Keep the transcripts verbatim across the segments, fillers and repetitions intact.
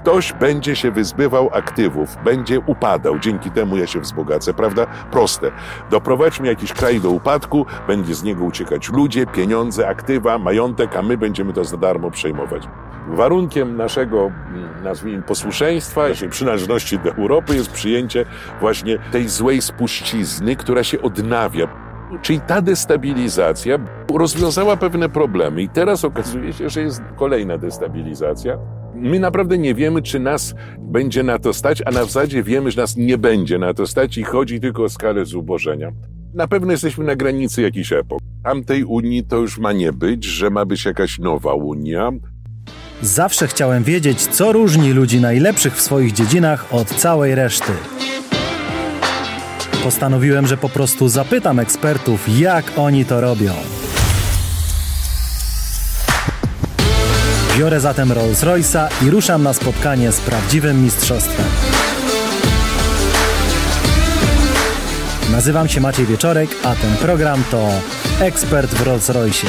ktoś będzie się wyzbywał aktywów, będzie upadał, dzięki temu ja się wzbogacę, prawda? Proste. Doprowadźmy jakiś kraj do upadku, będzie z niego uciekać ludzie, pieniądze, aktywa, majątek, a my będziemy to za darmo przejmować. Warunkiem naszego, nazwijmy, posłuszeństwa, naszej przynależności do Europy jest przyjęcie właśnie tej złej spuścizny, która się odnawia. Czyli ta destabilizacja rozwiązała pewne problemy i teraz okazuje się, że jest kolejna destabilizacja. My naprawdę nie wiemy, czy nas będzie na to stać, a na w zasadzie wiemy, że nas nie będzie na to stać i chodzi tylko o skalę zubożenia. Na pewno jesteśmy na granicy jakichś epok. Tamtej Unii to już ma nie być, że ma być jakaś nowa Unia. Zawsze chciałem wiedzieć, co różni ludzi najlepszych w swoich dziedzinach od całej reszty. Postanowiłem, że po prostu zapytam ekspertów, jak oni to robią. Biorę zatem Rolls-Royce'a i ruszam na spotkanie z prawdziwym mistrzostwem. Nazywam się Maciej Wieczorek, a ten program to Ekspert w Rolls-Roycie.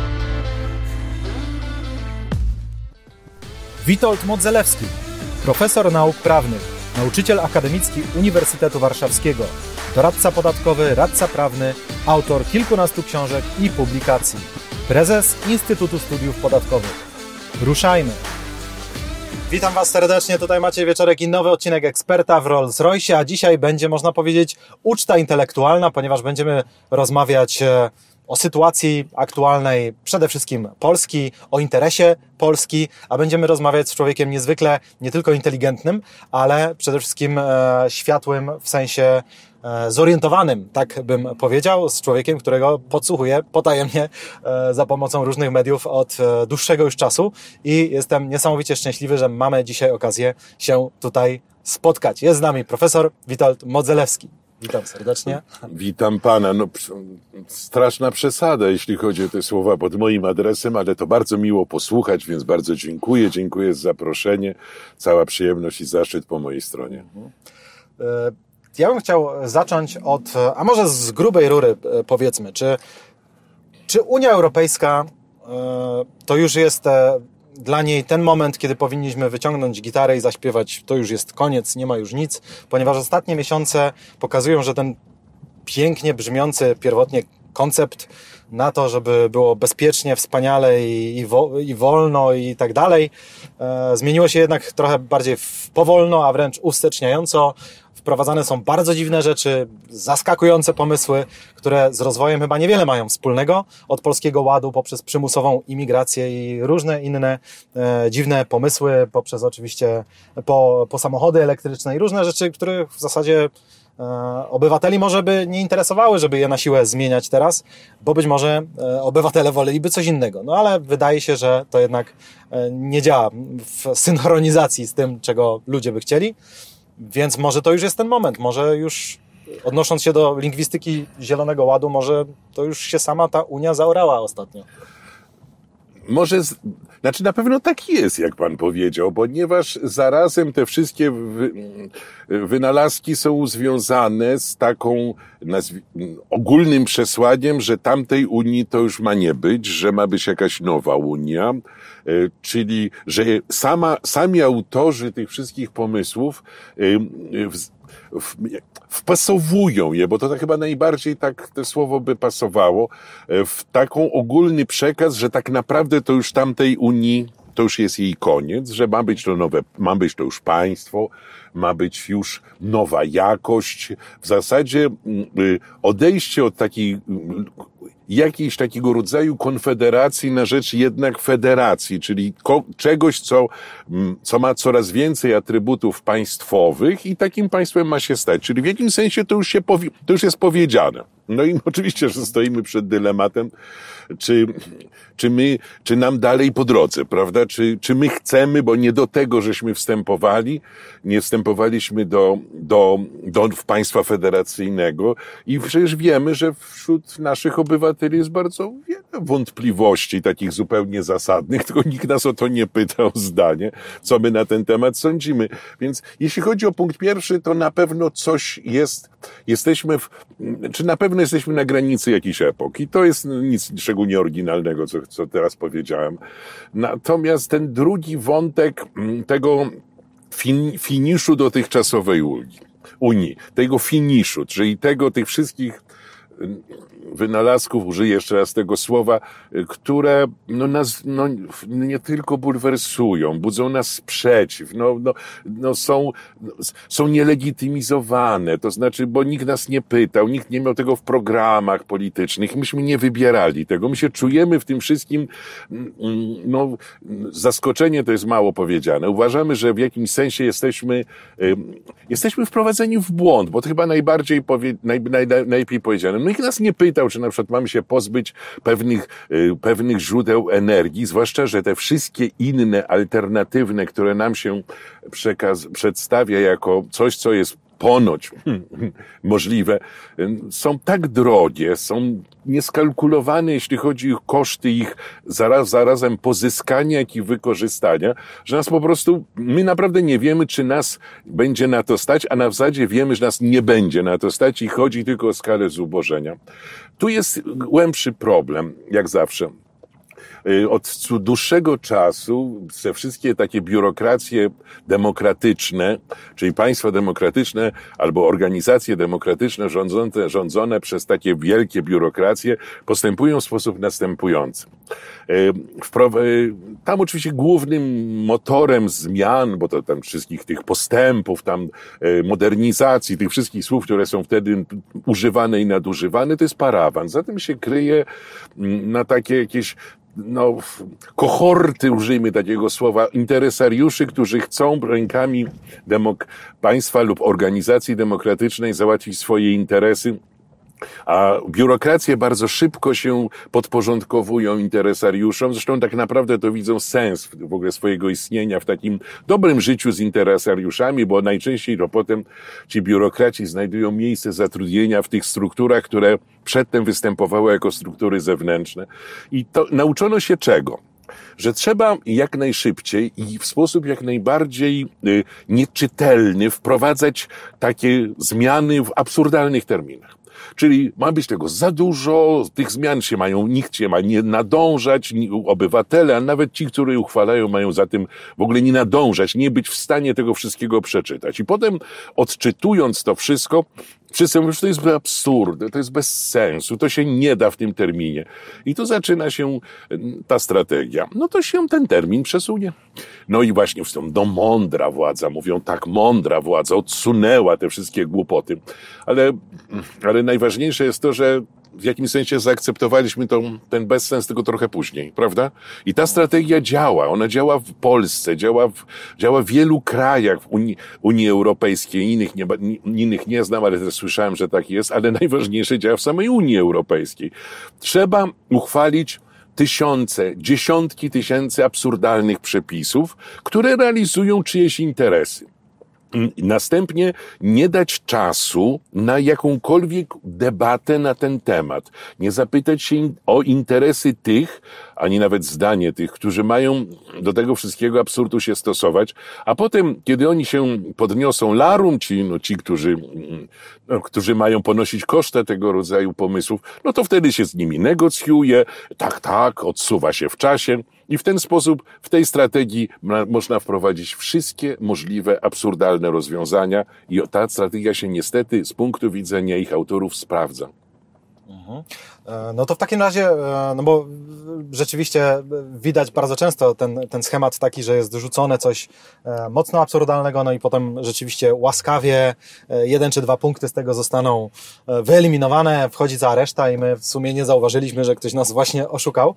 Witold Modzelewski, profesor nauk prawnych, nauczyciel akademicki Uniwersytetu Warszawskiego, doradca podatkowy, radca prawny, autor kilkunastu książek i publikacji, prezes Instytutu Studiów Podatkowych. Ruszajmy! Witam Was serdecznie, tutaj Maciej Wieczorek i nowy odcinek Eksperta w Rolls-Roycie, a dzisiaj będzie, można powiedzieć, uczta intelektualna, ponieważ będziemy rozmawiać o sytuacji aktualnej przede wszystkim Polski, o interesie Polski, a będziemy rozmawiać z człowiekiem niezwykle nie tylko inteligentnym, ale przede wszystkim e, światłym w sensie e, zorientowanym, tak bym powiedział, z człowiekiem, którego podsłuchuję potajemnie e, za pomocą różnych mediów od e, dłuższego już czasu i jestem niesamowicie szczęśliwy, że mamy dzisiaj okazję się tutaj spotkać. Jest z nami profesor Witold Modzelewski. Witam serdecznie. Witam pana. No, straszna przesada, jeśli chodzi o te słowa pod moim adresem, ale to bardzo miło posłuchać, więc bardzo dziękuję. Dziękuję za zaproszenie. Cała przyjemność i zaszczyt po mojej stronie. Ja bym chciał zacząć od, a może z grubej rury powiedzmy, czy, czy Unia Europejska to już jest dla niej ten moment, kiedy powinniśmy wyciągnąć gitarę i zaśpiewać, to już jest koniec, nie ma już nic, ponieważ ostatnie miesiące pokazują, że ten pięknie brzmiący pierwotnie koncept na to, żeby było bezpiecznie, wspaniale i, i, wo, i wolno i tak dalej, e, zmieniło się jednak trochę bardziej w powolno, a wręcz usteczniająco. Wprowadzane są bardzo dziwne rzeczy, zaskakujące pomysły, które z rozwojem chyba niewiele mają wspólnego. Od Polskiego Ładu poprzez przymusową imigrację i różne inne e, dziwne pomysły, poprzez oczywiście po, po samochody elektryczne i różne rzeczy, które w zasadzie e, obywateli może by nie interesowały, żeby je na siłę zmieniać teraz, bo być może e, obywatele woleliby coś innego. No ale wydaje się, że to jednak e, nie działa w synchronizacji z tym, czego ludzie by chcieli. Więc może to już jest ten moment, może już odnosząc się do lingwistyki Zielonego Ładu, może to już się sama ta Unia zaorała ostatnio. Może, z... znaczy na pewno tak jest, jak pan powiedział, ponieważ zarazem te wszystkie wy... wynalazki są związane z taką nazw... ogólnym przesłaniem, że tamtej Unii to już ma nie być, że ma być jakaś nowa Unia, czyli że sama, sami autorzy tych wszystkich pomysłów w... W, wpasowują je, bo to tak chyba najbardziej tak to słowo by pasowało, w taką ogólny przekaz, że tak naprawdę to już tamtej Unii, to już jest jej koniec, że ma być to nowe, ma być to już państwo, ma być już nowa jakość. W zasadzie odejście od takiej jakiejś takiego rodzaju konfederacji na rzecz jednak federacji, czyli ko- czegoś, co, co ma coraz więcej atrybutów państwowych i takim państwem ma się stać. Czyli w jakimś sensie to już się powie- to już jest powiedziane. No i oczywiście, że stoimy przed dylematem, czy, czy my, czy nam dalej po drodze, prawda? Czy, czy my chcemy, bo nie do tego żeśmy wstępowali, nie wstępowaliśmy do, do, do państwa federacyjnego i przecież wiemy, że wśród naszych obywateli jest bardzo wiele wątpliwości takich zupełnie zasadnych, tylko nikt nas o to nie pyta o zdanie, co my na ten temat sądzimy. Więc jeśli chodzi o punkt pierwszy, to na pewno coś jest, jesteśmy w, czy na pewno jesteśmy na granicy jakiejś epok i to jest nic szczególnie oryginalnego, co, co teraz powiedziałem. Natomiast ten drugi wątek tego fin, finiszu dotychczasowej Unii, Unii, tego finiszu, czyli tego, tych wszystkich wynalazków, użyję jeszcze raz tego słowa, które no, nas no, nie tylko bulwersują, budzą nas sprzeciw, no, no, no, są, są nielegitymizowane, to znaczy, bo nikt nas nie pytał, nikt nie miał tego w programach politycznych, myśmy nie wybierali tego, my się czujemy w tym wszystkim, no, zaskoczenie to jest mało powiedziane. Uważamy, że w jakimś sensie jesteśmy, jesteśmy wprowadzeni w błąd, bo to chyba najbardziej powie, naj, naj, najlepiej powiedziane. No nikt nas nie pytał, czy na przykład mamy się pozbyć pewnych, pewnych źródeł energii, zwłaszcza, że te wszystkie inne, alternatywne, które nam się przekaz, przedstawia jako coś, co jest ponoć możliwe, są tak drogie, są nieskalkulowane, jeśli chodzi o koszty ich zaraz, zarazem pozyskania, jak i wykorzystania, że nas po prostu, my naprawdę nie wiemy, czy nas będzie na to stać, a na w zasadzie wiemy, że nas nie będzie na to stać i chodzi tylko o skalę zubożenia. Tu jest głębszy problem, jak zawsze. Od dłuższego czasu te wszystkie takie biurokracje demokratyczne, czyli państwa demokratyczne albo organizacje demokratyczne rządzone, rządzone przez takie wielkie biurokracje postępują w sposób następujący. Tam oczywiście głównym motorem zmian, bo to tam wszystkich tych postępów, tam modernizacji, tych wszystkich słów, które są wtedy używane i nadużywane, to jest parawan. Za tym się kryje na takie jakieś no, kohorty, użyjmy takiego słowa, interesariuszy, którzy chcą rękami demok- państwa lub organizacji demokratycznej załatwić swoje interesy, a biurokracje bardzo szybko się podporządkowują interesariuszom. Zresztą tak naprawdę to widzą sens w ogóle swojego istnienia w takim dobrym życiu z interesariuszami, bo najczęściej to potem ci biurokraci znajdują miejsce zatrudnienia w tych strukturach, które przedtem występowały jako struktury zewnętrzne. I to nauczono się czego? Że trzeba jak najszybciej i w sposób jak najbardziej y, nieczytelny wprowadzać takie zmiany w absurdalnych terminach. Czyli ma być tego za dużo, tych zmian się mają, nikt się ma nie nadążać, obywatele, a nawet ci, którzy uchwalają, mają za tym w ogóle nie nadążać, nie być w stanie tego wszystkiego przeczytać. I potem odczytując to wszystko, wszyscy mówią, że to jest absurd, to jest bez sensu, to się nie da w tym terminie. I tu zaczyna się ta strategia. No to się ten termin przesunie. No i właśnie w tą, no mądra władza, mówią tak, mądra władza odsunęła te wszystkie głupoty. Ale, ale najważniejsze jest to, że w jakimś sensie zaakceptowaliśmy tą, ten bezsens tylko trochę później, prawda? I ta strategia działa. Ona działa w Polsce, działa w, działa w wielu krajach w Unii, Unii Europejskiej. Innych nie, innych nie znam, ale też słyszałem, że tak jest, ale najważniejsze działa w samej Unii Europejskiej. Trzeba uchwalić tysiące, dziesiątki tysięcy absurdalnych przepisów, które realizują czyjeś interesy. Następnie nie dać czasu na jakąkolwiek debatę na ten temat. Nie zapytać się o interesy tych, ani nawet zdanie tych, którzy mają do tego wszystkiego absurdu się stosować, a potem, kiedy oni się podniosą larum, ci, no, ci którzy, no, którzy mają ponosić koszty tego rodzaju pomysłów, no to wtedy się z nimi negocjuje, tak, tak, odsuwa się w czasie. I w ten sposób, w tej strategii można wprowadzić wszystkie możliwe absurdalne rozwiązania i ta strategia się niestety z punktu widzenia ich autorów sprawdza. Mhm. No to w takim razie, no bo rzeczywiście widać bardzo często ten, ten schemat taki, że jest rzucone coś mocno absurdalnego, no i potem rzeczywiście łaskawie jeden czy dwa punkty z tego zostaną wyeliminowane, wchodzi cała reszta i my w sumie nie zauważyliśmy, że ktoś nas właśnie oszukał.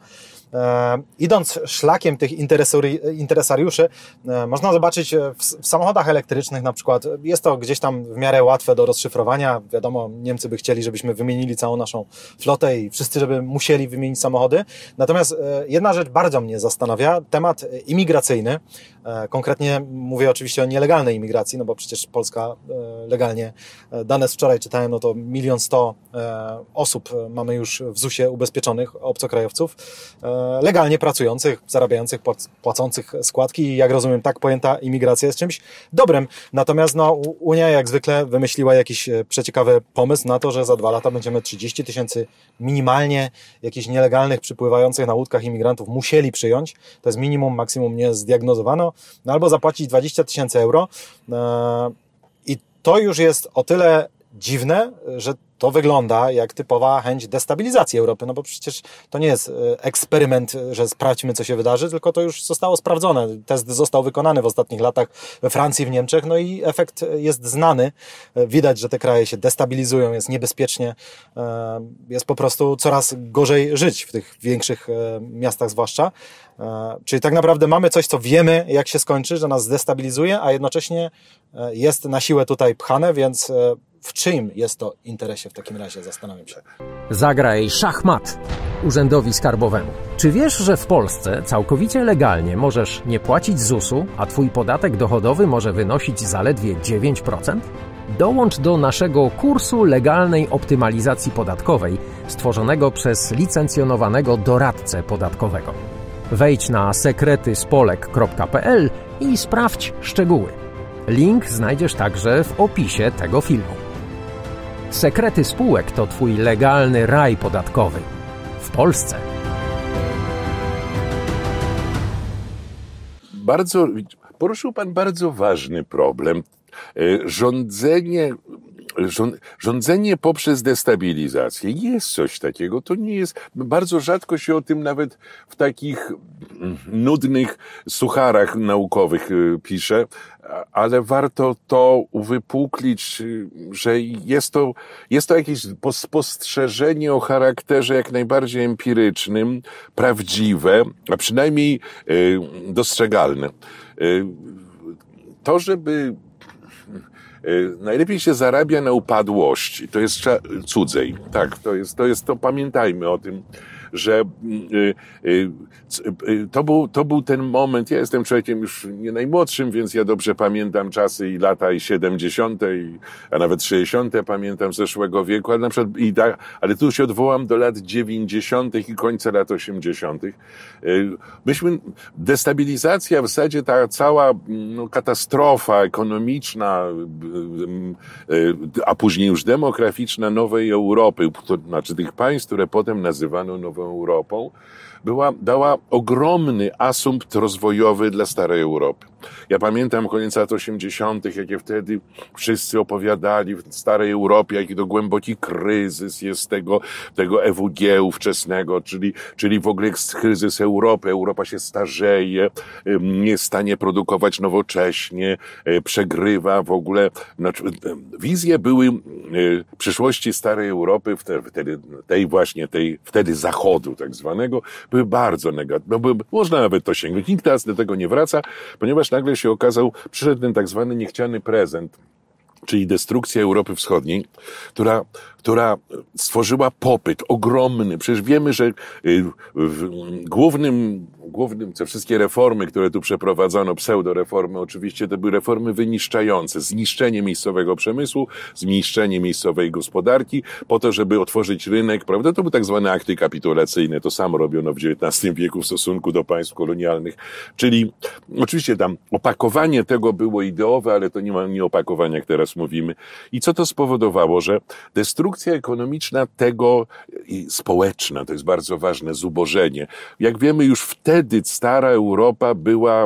E, idąc szlakiem tych interesariuszy, e, można zobaczyć w, w samochodach elektrycznych na przykład, jest to gdzieś tam w miarę łatwe do rozszyfrowania. Wiadomo, Niemcy by chcieli, żebyśmy wymienili całą naszą flotę i wszyscy, żeby musieli wymienić samochody. Natomiast e, jedna rzecz bardzo mnie zastanawia, temat imigracyjny. E, konkretnie mówię oczywiście o nielegalnej imigracji, no bo przecież Polska e, legalnie, e, dane z wczoraj czytałem, no to milion sto e, osób mamy już w zusie ubezpieczonych, obcokrajowców, e, legalnie pracujących, zarabiających, płacących składki i jak rozumiem, tak pojęta imigracja jest czymś dobrym. Natomiast no, Unia jak zwykle wymyśliła jakiś przeciekawy pomysł na to, że za dwa lata będziemy trzydzieści tysięcy Europejczycy minimalnie jakichś nielegalnych, przypływających na łódkach imigrantów musieli przyjąć. To jest minimum, maksimum nie zdiagnozowano. No albo zapłacić dwadzieścia tysięcy euro. I to już jest o tyle dziwne, że to wygląda jak typowa chęć destabilizacji Europy, no bo przecież to nie jest eksperyment, że sprawdźmy, co się wydarzy, tylko to już zostało sprawdzone. Test został wykonany w ostatnich latach we Francji, w Niemczech, no i efekt jest znany. Widać, że te kraje się destabilizują, jest niebezpiecznie, jest po prostu coraz gorzej żyć w tych większych miastach zwłaszcza. Czyli tak naprawdę mamy coś, co wiemy, jak się skończy, że nas zdestabilizuje, a jednocześnie jest na siłę tutaj pchane, więc w czyim jest to interesie w takim razie, zastanawiam się. Zagraj szachmat urzędowi skarbowemu. Czy wiesz, że w Polsce całkowicie legalnie możesz nie płacić zusu, a twój podatek dochodowy może wynosić zaledwie dziewięć procent? Dołącz do naszego kursu legalnej optymalizacji podatkowej stworzonego przez licencjonowanego doradcę podatkowego. Wejdź na sekrety spolek kropka p l i sprawdź szczegóły. Link znajdziesz także w opisie tego filmu. Sekrety spółek to twój legalny raj podatkowy w Polsce. Bardzo, poruszył pan bardzo ważny problem. Rządzenie, rządzenie poprzez destabilizację. Jest coś takiego. To nie jest, bardzo rzadko się o tym nawet w takich nudnych sucharach naukowych pisze, ale warto to uwypuklić, że jest to, jest to jakieś spostrzeżenie o charakterze jak najbardziej empirycznym, prawdziwe, a przynajmniej dostrzegalne. To, żeby najlepiej się zarabia na upadłości, to jest cudzej. Tak, to jest, to jest, to pamiętajmy o tym, że to był, to był ten moment, ja jestem człowiekiem już nie najmłodszym, więc ja dobrze pamiętam czasy i lata i siedemdziesiąte, a nawet sześćdziesiąte pamiętam zeszłego wieku, ale na przykład, i da, ale tu się odwołam do lat dziewięćdziesiątych i końca lat osiemdziesiątych. Myśmy, destabilizacja w zasadzie ta cała no, katastrofa ekonomiczna, a później już demograficzna nowej Europy, to znaczy tych państw, które potem nazywano nową Europą, była, dała ogromny asumpt rozwojowy dla starej Europy. Ja pamiętam koniec lat osiemdziesiątych, jakie wtedy wszyscy opowiadali w starej Europie, jaki to głęboki kryzys jest tego, tego E W G ówczesnego, czyli, czyli w ogóle kryzys Europy. Europa się starzeje, nie jest w stanie produkować nowocześnie, przegrywa w ogóle. Znaczy, wizje były przyszłości starej Europy, wtedy, tej właśnie, tej, wtedy Zachodu tak zwanego, były bardzo negatywne. Można nawet to sięgnąć. Nikt teraz do tego nie wraca, ponieważ nagle się okazał, przyszedł ten tak zwany niechciany prezent, czyli destrukcja Europy Wschodniej, która, która stworzyła popyt ogromny. Przecież wiemy, że głównym, głównym, te wszystkie reformy, które tu przeprowadzono, pseudoreformy oczywiście, to były reformy wyniszczające. Zniszczenie miejscowego przemysłu, zniszczenie miejscowej gospodarki, po to, żeby otworzyć rynek, prawda? To były tak zwane akty kapitulacyjne. To samo robiono w dziewiętnastym wieku w stosunku do państw kolonialnych. Czyli oczywiście tam opakowanie tego było ideowe, ale to nie ma nie opakowania, jak teraz mówimy. I co to spowodowało? Że destrukcja ekonomiczna tego i społeczna, to jest bardzo ważne, zubożenie. Jak wiemy, już wtedy stara Europa była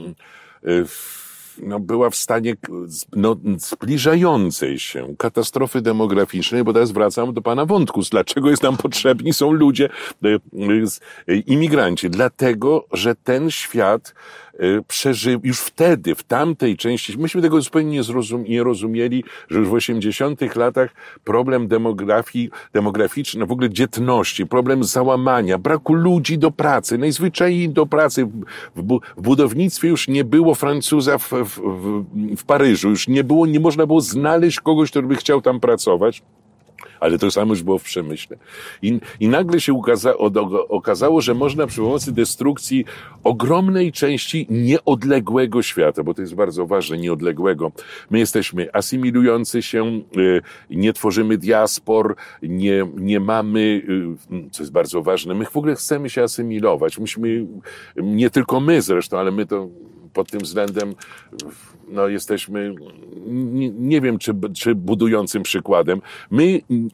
no, była w stanie no, zbliżającej się katastrofy demograficznej, bo teraz wracam do pana wątku. Dlaczego jest nam potrzebni są ludzie, imigranci? Dlatego, że ten świat przeżył już wtedy, w tamtej części, myśmy tego zupełnie nie, zrozum, nie rozumieli, że już w osiemdziesiątych latach problem demografii, demograficzny, w ogóle dzietności, problem załamania, braku ludzi do pracy, najzwyczajniej do pracy. W, bu, w budownictwie już nie było Francuza w, w, w, w Paryżu, już nie było, nie można było znaleźć kogoś, kto by chciał tam pracować. Ale to samo już było w przemyśle. I, i nagle się ukaza, okazało, że można przy pomocy destrukcji ogromnej części nieodległego świata, bo to jest bardzo ważne, nieodległego. My jesteśmy asymilujący się, nie tworzymy diaspor, nie, nie mamy, co jest bardzo ważne, my w ogóle chcemy się asymilować. Myśmy, nie tylko my zresztą, ale my to pod tym względem no, jesteśmy, nie, nie wiem, czy, czy budującym przykładem. My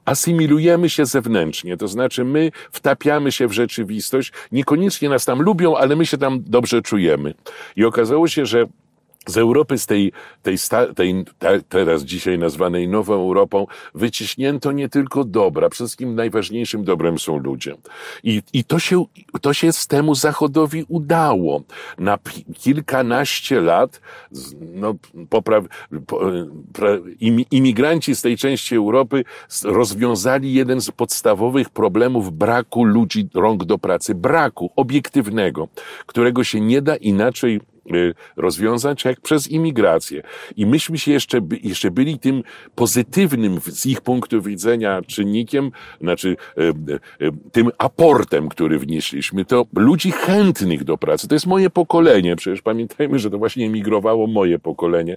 asymilujemy się zewnętrznie, to znaczy my wtapiamy się w rzeczywistość, niekoniecznie nas tam lubią, ale my się tam dobrze czujemy. I okazało się, że z Europy, z tej, tej, tej, tej teraz dzisiaj nazwanej Nową Europą, wyciśnięto nie tylko dobra, przede wszystkim najważniejszym dobrem są ludzie. I, i to się, to się z temu Zachodowi udało. Na kilkanaście lat, no, popraw, po, pra, imigranci z tej części Europy rozwiązali jeden z podstawowych problemów braku ludzi, rąk do pracy, braku obiektywnego, którego się nie da inaczej rozwiązać jak przez imigrację. I myśmy się jeszcze, jeszcze byli tym pozytywnym z ich punktu widzenia czynnikiem, znaczy tym aportem, który wnieśliśmy, to ludzi chętnych do pracy. To jest moje pokolenie, przecież pamiętajmy, że to właśnie emigrowało moje pokolenie,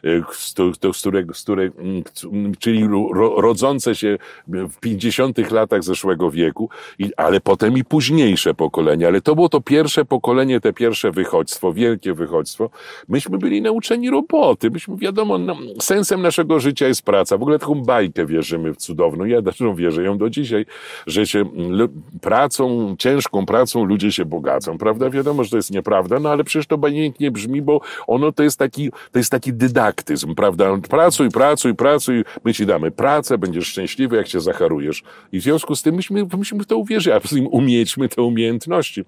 z którego, z którego, czyli rodzące się w pięćdziesiątych latach zeszłego wieku, ale potem i późniejsze pokolenie, ale to było to pierwsze pokolenie, te pierwsze wychodźstwo, wielkie wychodźstwo. Myśmy byli nauczeni roboty. Myśmy, wiadomo, no, sensem naszego życia jest praca. W ogóle taką bajkę wierzymy w cudowną. Ja zresztą wierzę ją do dzisiaj, że się l- pracą, ciężką pracą ludzie się bogacą. Prawda? Wiadomo, że to jest nieprawda, no ale przecież to bajętnie brzmi, bo ono to jest taki, to jest taki dydaktyzm, prawda? Pracuj, pracuj, pracuj, my ci damy pracę, będziesz szczęśliwy, jak się zacharujesz. I w związku z tym myśmy, myśmy w to uwierzyli, a poza tym umiejęćmy te umiejętności.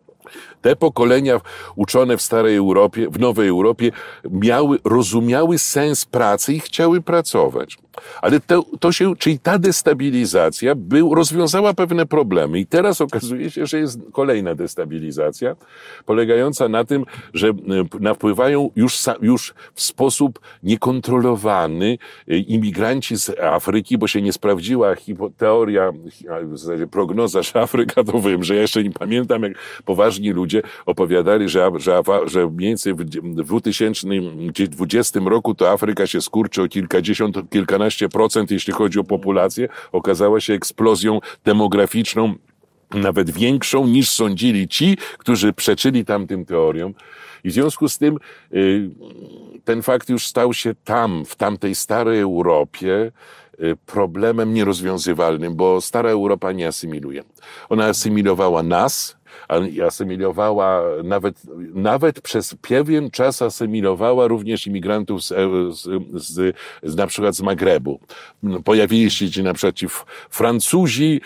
Te pokolenia uczone w starej Europie, w nowej Europie miały, rozumiały sens pracy i chciały pracować. Ale to, to się, czyli ta destabilizacja był, rozwiązała pewne problemy i teraz okazuje się, że jest kolejna destabilizacja polegająca na tym, że napływają już, już w sposób niekontrolowany imigranci z Afryki, bo się nie sprawdziła teoria, w zasadzie prognoza, że Afryka, to wiem, że ja jeszcze nie pamiętam, jak poważni ludzie opowiadali, że, że, że mniej więcej w dwa tysiące dwudziestym roku to Afryka się skurczy o kilkadziesiąt, kilkanaście procent, jeśli chodzi o populację, okazała się eksplozją demograficzną nawet większą niż sądzili ci, którzy przeczyli tamtym teoriom. I w związku z tym ten fakt już stał się tam, w tamtej starej Europie, problemem nierozwiązywalnym, bo stara Europa nie asymiluje. Ona asymilowała nas, asymilowała nawet, nawet przez pewien czas asymilowała również imigrantów z, z, z, z na przykład z Magrebu. Pojawili się ci na przykład ci Francuzi,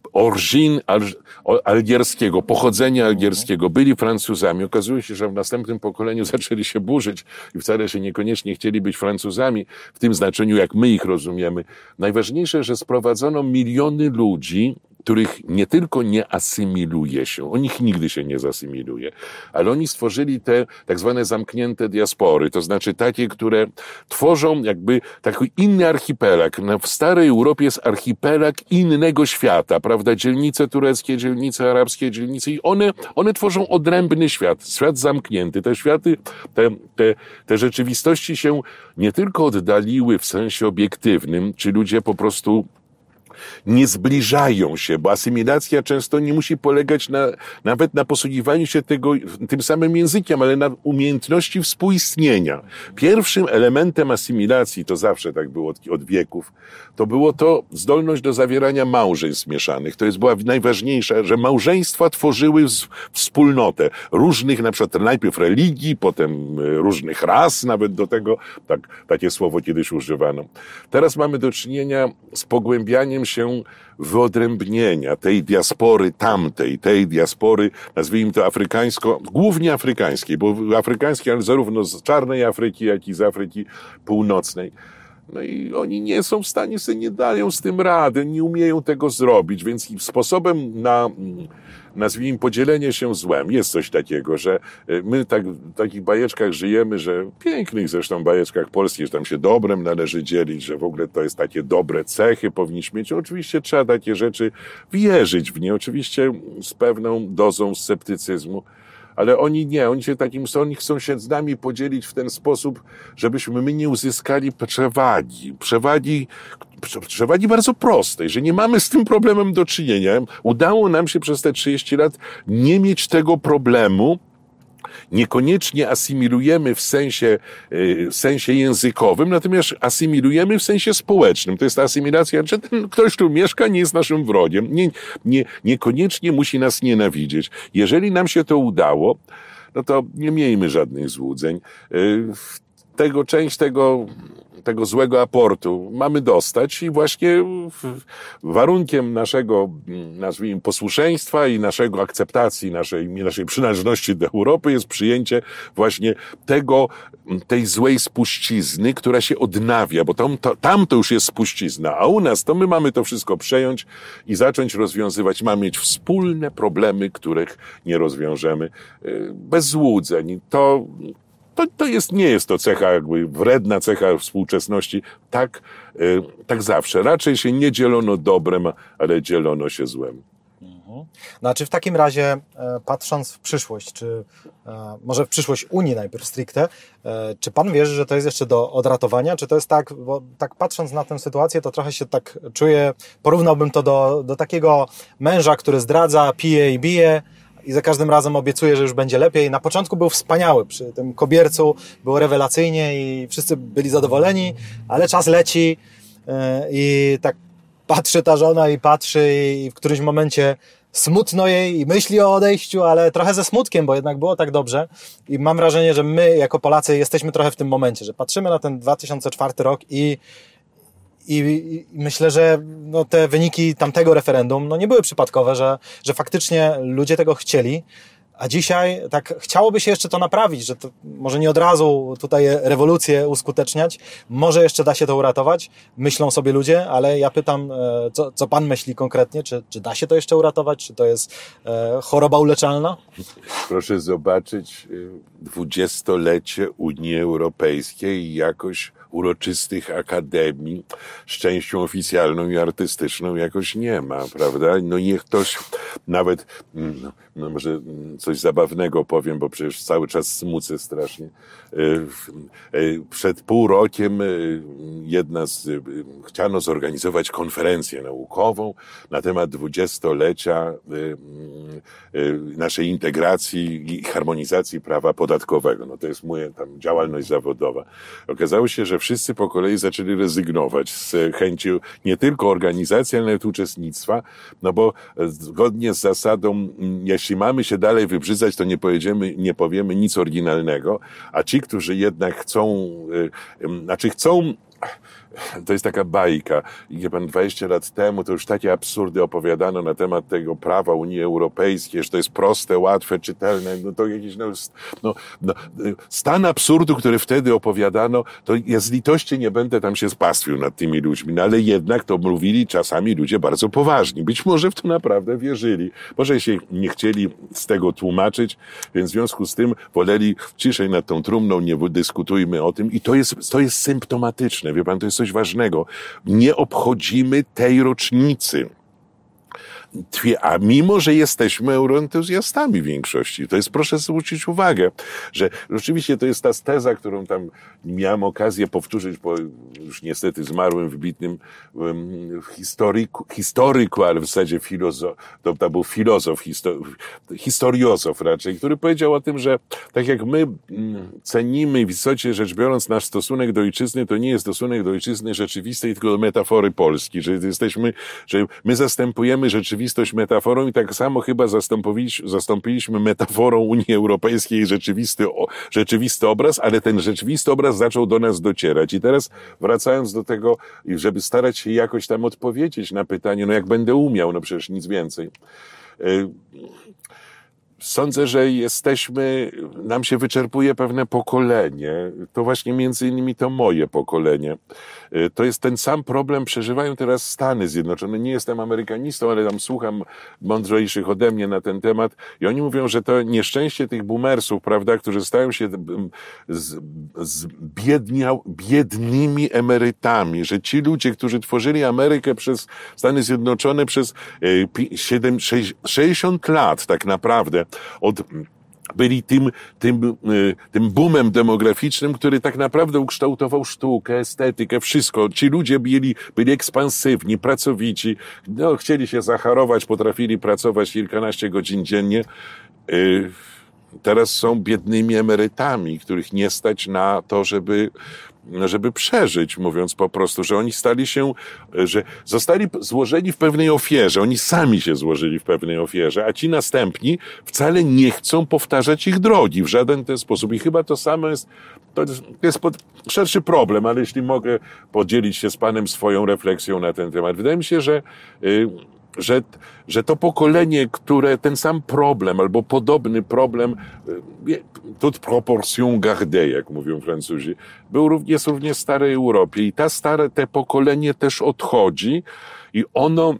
origin algierskiego, pochodzenia algierskiego, byli Francuzami. Okazuje się, że w następnym pokoleniu zaczęli się burzyć i wcale się niekoniecznie chcieli być Francuzami w tym znaczeniu, jak my ich rozumiemy. Najważniejsze, że sprowadzono miliony ludzi, których nie tylko nie asymiluje się, o nich nigdy się nie zasymiluje, ale oni stworzyli te tak zwane zamknięte diaspory, to znaczy takie, które tworzą jakby taki inny archipelag. No, w starej Europie jest archipelag innego świata, prawda? Dzielnice tureckie, dzielnice arabskie, dzielnice i one, one tworzą odrębny świat, świat zamknięty. Te światy, te, te, te rzeczywistości się nie tylko oddaliły w sensie obiektywnym, czy ludzie po prostu nie zbliżają się, bo asymilacja często nie musi polegać na, nawet na posługiwaniu się tego, tym samym językiem, ale na umiejętności współistnienia. Pierwszym elementem asymilacji, to zawsze tak było od, od wieków, to było to zdolność do zawierania małżeństw mieszanych. To jest była najważniejsza, że małżeństwa tworzyły wspólnotę różnych, na przykład najpierw religii, potem różnych ras, nawet do tego, tak, takie słowo kiedyś używano. Teraz mamy do czynienia z pogłębianiem się wyodrębnienia tej diaspory tamtej, tej diaspory, nazwijmy to afrykańsko, głównie afrykańskiej, bo afrykańskiej, ale zarówno z czarnej Afryki, jak i z Afryki Północnej. No i oni nie są w stanie, sobie nie dają z tym rady, nie umieją tego zrobić, więc sposobem na, nazwijmy, podzielenie się złem jest coś takiego, że my tak, w takich bajeczkach żyjemy, że pięknych zresztą bajeczkach polskich, że tam się dobrem należy dzielić, że w ogóle to jest takie dobre cechy powinniśmy mieć. Oczywiście trzeba takie rzeczy wierzyć w nie, oczywiście z pewną dozą sceptycyzmu. Ale oni nie, oni się takim, oni chcą się z nami podzielić w ten sposób, żebyśmy my nie uzyskali przewagi. Przewagi, przewagi bardzo prostej, że nie mamy z tym problemem do czynienia. Udało nam się przez te trzydzieści lat nie mieć tego problemu, niekoniecznie asymilujemy w sensie, w sensie językowym, natomiast asymilujemy w sensie społecznym. To jest ta asymilacja, że ten ktoś tu mieszka, nie jest naszym wrogiem. Nie, nie, niekoniecznie musi nas nienawidzieć. Jeżeli nam się to udało, no to nie miejmy żadnych złudzeń. Tego, część tego, tego złego aportu mamy dostać i właśnie warunkiem naszego, nazwijmy, posłuszeństwa i naszego akceptacji, naszej, naszej przynależności do Europy jest przyjęcie właśnie tego, tej złej spuścizny, która się odnawia, bo tam to, tam to już jest spuścizna, a u nas to my mamy to wszystko przejąć i zacząć rozwiązywać. Mamy mieć wspólne problemy, których nie rozwiążemy bez złudzeń. To To, to jest, nie jest to cecha, jakby wredna cecha współczesności. Tak, y, tak zawsze. Raczej się nie dzielono dobrem, ale dzielono się złem. Mhm. No a czy w takim razie, e, patrząc w przyszłość, czy e, może w przyszłość Unii najpierw stricte, e, czy pan wierzy, że to jest jeszcze do odratowania? Czy to jest tak, bo tak patrząc na tę sytuację, to trochę się tak czuję, porównałbym to do, do takiego męża, który zdradza, pije i bije, i za każdym razem obiecuje, że już będzie lepiej. Na początku był wspaniały, przy tym kobiercu było rewelacyjnie i wszyscy byli zadowoleni, ale czas leci i tak patrzy ta żona i patrzy i w którymś momencie smutno jej i myśli o odejściu, ale trochę ze smutkiem, bo jednak było tak dobrze i mam wrażenie, że my jako Polacy jesteśmy trochę w tym momencie, że patrzymy na ten dwa tysiące czwarty rok i I, I myślę, że no, te wyniki tamtego referendum no, nie były przypadkowe, że, że faktycznie ludzie tego chcieli, a dzisiaj tak chciałoby się jeszcze to naprawić, że to może nie od razu tutaj rewolucję uskuteczniać, może jeszcze da się to uratować, myślą sobie ludzie, ale ja pytam, co, co pan myśli konkretnie, czy, czy da się to jeszcze uratować, czy to jest e, choroba uleczalna? Proszę zobaczyć dwudziestolecie Unii Europejskiej i jakoś uroczystych akademii z częścią oficjalną i artystyczną jakoś nie ma, prawda? No niech ktoś nawet, no, no może coś zabawnego powiem, bo przecież cały czas smucę strasznie. Przed pół rokiem jedna z, chciano zorganizować konferencję naukową na temat dwudziestolecia naszej integracji i harmonizacji prawa podatkowego. No to jest moja tam działalność zawodowa. Okazało się, że wszyscy po kolei zaczęli rezygnować z chęci nie tylko organizacji, ale nawet uczestnictwa, no bo zgodnie z zasadą, jeśli mamy się dalej wybrzydzać, to nie pojedziemy, nie powiemy nic oryginalnego, a ci, którzy jednak chcą, znaczy chcą, to jest taka bajka. Wie pan, dwadzieścia lat temu to już takie absurdy opowiadano na temat tego prawa Unii Europejskiej, że to jest proste, łatwe, czytelne. No to jakiś, no, no, no, stan absurdu, który wtedy opowiadano, to ja z litości nie będę tam się spastwił nad tymi ludźmi, no ale jednak to mówili czasami ludzie bardzo poważni. Być może w to naprawdę wierzyli. Może się nie chcieli z tego tłumaczyć, więc w związku z tym woleli ciszej nad tą trumną, nie dyskutujmy o tym i to jest, to jest symptomatyczne. Wie pan, to jest coś ważnego. Nie obchodzimy tej rocznicy. A mimo, że jesteśmy euroentuzjastami w większości, to jest, proszę zwrócić uwagę, że rzeczywiście to jest ta teza, którą tam miałem okazję powtórzyć po już niestety zmarłym, wybitnym um, historyku, historyku, ale w zasadzie filozof, to, to był filozof, histo, historiozof raczej, który powiedział o tym, że tak jak my cenimy w istocie rzecz biorąc nasz stosunek do ojczyzny, to nie jest stosunek do ojczyzny rzeczywistej, tylko do metafory Polski, że jesteśmy, że my zastępujemy rzeczywistość metaforą i tak samo chyba zastąpiliśmy, zastąpiliśmy metaforą Unii Europejskiej rzeczywisty, rzeczywisty obraz, ale ten rzeczywisty obraz zaczął do nas docierać. I teraz wracając do tego, żeby starać się jakoś tam odpowiedzieć na pytanie, no jak będę umiał, no przecież nic więcej. Sądzę, że jesteśmy, nam się wyczerpuje pewne pokolenie. To właśnie między innymi to moje pokolenie. To jest ten sam problem, przeżywają teraz Stany Zjednoczone. Nie jestem amerykanistą, ale tam słucham mądrzejszych ode mnie na ten temat i oni mówią, że to nieszczęście tych boomersów, prawda, którzy stają się z, z biedniał, biednymi emerytami, że ci ludzie, którzy tworzyli Amerykę przez Stany Zjednoczone przez sześćdziesiąt lat tak naprawdę, od, byli tym, tym, tym boomem demograficznym, który tak naprawdę ukształtował sztukę, estetykę, wszystko. Ci ludzie byli, byli ekspansywni, pracowici, no, chcieli się zacharować, potrafili pracować kilkanaście godzin dziennie. teraz są biednymi emerytami, których nie stać na to, żeby żeby przeżyć, mówiąc po prostu, że oni stali się, że zostali złożeni w pewnej ofierze, oni sami się złożyli w pewnej ofierze, a ci następni wcale nie chcą powtarzać ich drogi w żaden ten sposób. I chyba to samo jest, to jest, to jest pod, szerszy problem, ale jeśli mogę podzielić się z Panem swoją refleksją na ten temat. Wydaje mi się, że yy, Że, że to pokolenie, które ten sam problem albo podobny problem, toute proportion gardée, jak mówią Francuzi, był, jest również w starej Europie i ta stare, te pokolenie też odchodzi i ono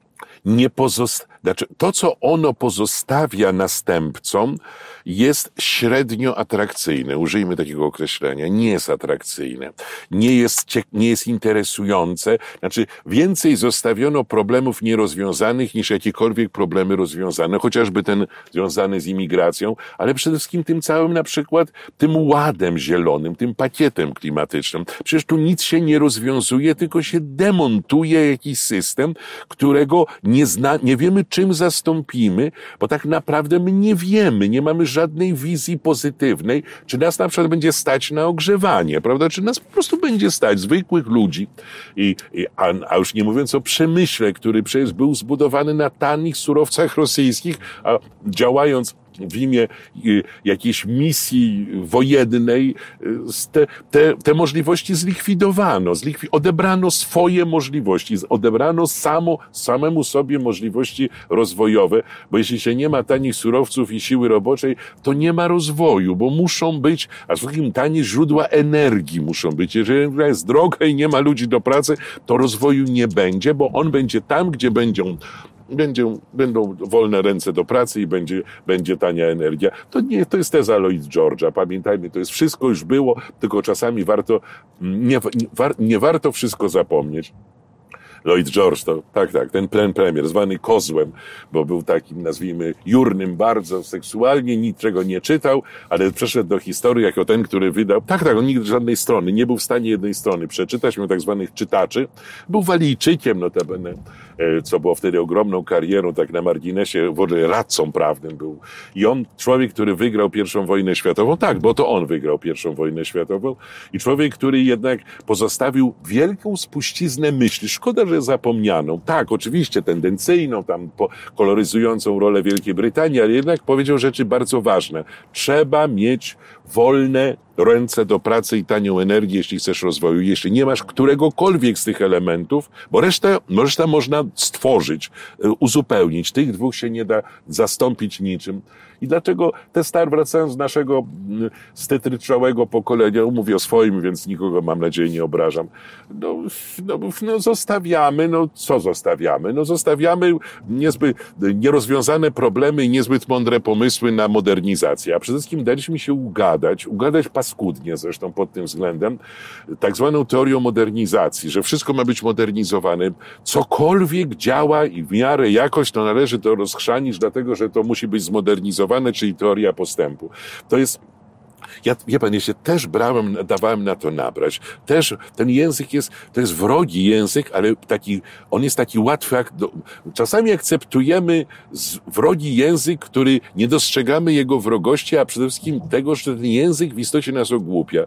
nie pozostawia, znaczy to, co ono pozostawia następcom, jest średnio atrakcyjne. Użyjmy takiego określenia. Nie jest atrakcyjne. Nie jest, nie jest interesujące. Znaczy, więcej zostawiono problemów nierozwiązanych niż jakiekolwiek problemy rozwiązane, chociażby ten związany z imigracją, ale przede wszystkim tym całym na przykład tym ładem zielonym, tym pakietem klimatycznym. Przecież tu nic się nie rozwiązuje, tylko się demontuje jakiś system, którego nie zna, nie wiemy, czym zastąpimy, bo tak naprawdę my nie wiemy, nie mamy żadnej wizji pozytywnej, czy nas na przykład będzie stać na ogrzewanie, prawda? Czy nas po prostu będzie stać, zwykłych ludzi. I, i, a, a już nie mówiąc o przemyśle, który przecież był zbudowany na tanich surowcach rosyjskich, a działając w imię jakiejś misji wojennej, te, te, te możliwości zlikwidowano, zlikwi- odebrano swoje możliwości, odebrano samo, samemu sobie możliwości rozwojowe, bo jeśli się nie ma tanich surowców i siły roboczej, to nie ma rozwoju, bo muszą być, a przede wszystkim tanie źródła energii muszą być. Jeżeli jest droga i nie ma ludzi do pracy, to rozwoju nie będzie, bo on będzie tam, gdzie będą Będzie, będą wolne ręce do pracy i będzie, będzie tania energia. To nie, to jest teza Lloyd George'a. Pamiętajmy, to jest wszystko już było, tylko czasami warto, nie, nie, war, nie warto wszystko zapomnieć. Lloyd George to, tak, tak, ten plan premier, zwany kozłem, bo był takim, nazwijmy, jurnym bardzo seksualnie, niczego nie czytał, ale przeszedł do historii jako ten, który wydał, tak, tak, on nigdy żadnej strony, nie był w stanie jednej strony przeczytać, miał tak zwanych czytaczy, był Walijczykiem notabene, co było wtedy ogromną karierą, tak na marginesie, w ogóle radcą prawnym był. I on, człowiek, który wygrał pierwszą wojnę światową, tak, bo to on wygrał pierwszą wojnę światową i człowiek, który jednak pozostawił wielką spuściznę myśli, szkoda, że zapomnianą, tak, oczywiście tendencyjną, tam koloryzującą rolę Wielkiej Brytanii, ale jednak powiedział rzeczy bardzo ważne. Trzeba mieć wolne ręce do pracy i tanią energię, jeśli chcesz rozwoju. Jeśli nie masz któregokolwiek z tych elementów, bo resztę, resztę można stworzyć, uzupełnić. Tych dwóch się nie da zastąpić niczym. I dlaczego te star, wracając z naszego stetryczałego pokolenia, mówię o swoim, więc nikogo, mam nadzieję, nie obrażam, no, no, no zostawiamy, no co zostawiamy? No zostawiamy niezbyt nierozwiązane problemy i niezbyt mądre pomysły na modernizację. A przede wszystkim daliśmy się ugadać, ugadać paskudnie zresztą pod tym względem, tak zwaną teorią modernizacji, że wszystko ma być modernizowane. Cokolwiek działa i w miarę jakoś, to należy to rozchrzanić, dlatego że to musi być zmodernizowane, czyli teoria postępu. To jest, ja, wie pan, ja się też brałem, dawałem na to nabrać. Też ten język jest, to jest wrogi język, ale taki, on jest taki łatwy, jak do, czasami akceptujemy z, wrogi język, który nie dostrzegamy jego wrogości, a przede wszystkim tego, że ten język w istocie nas ogłupia.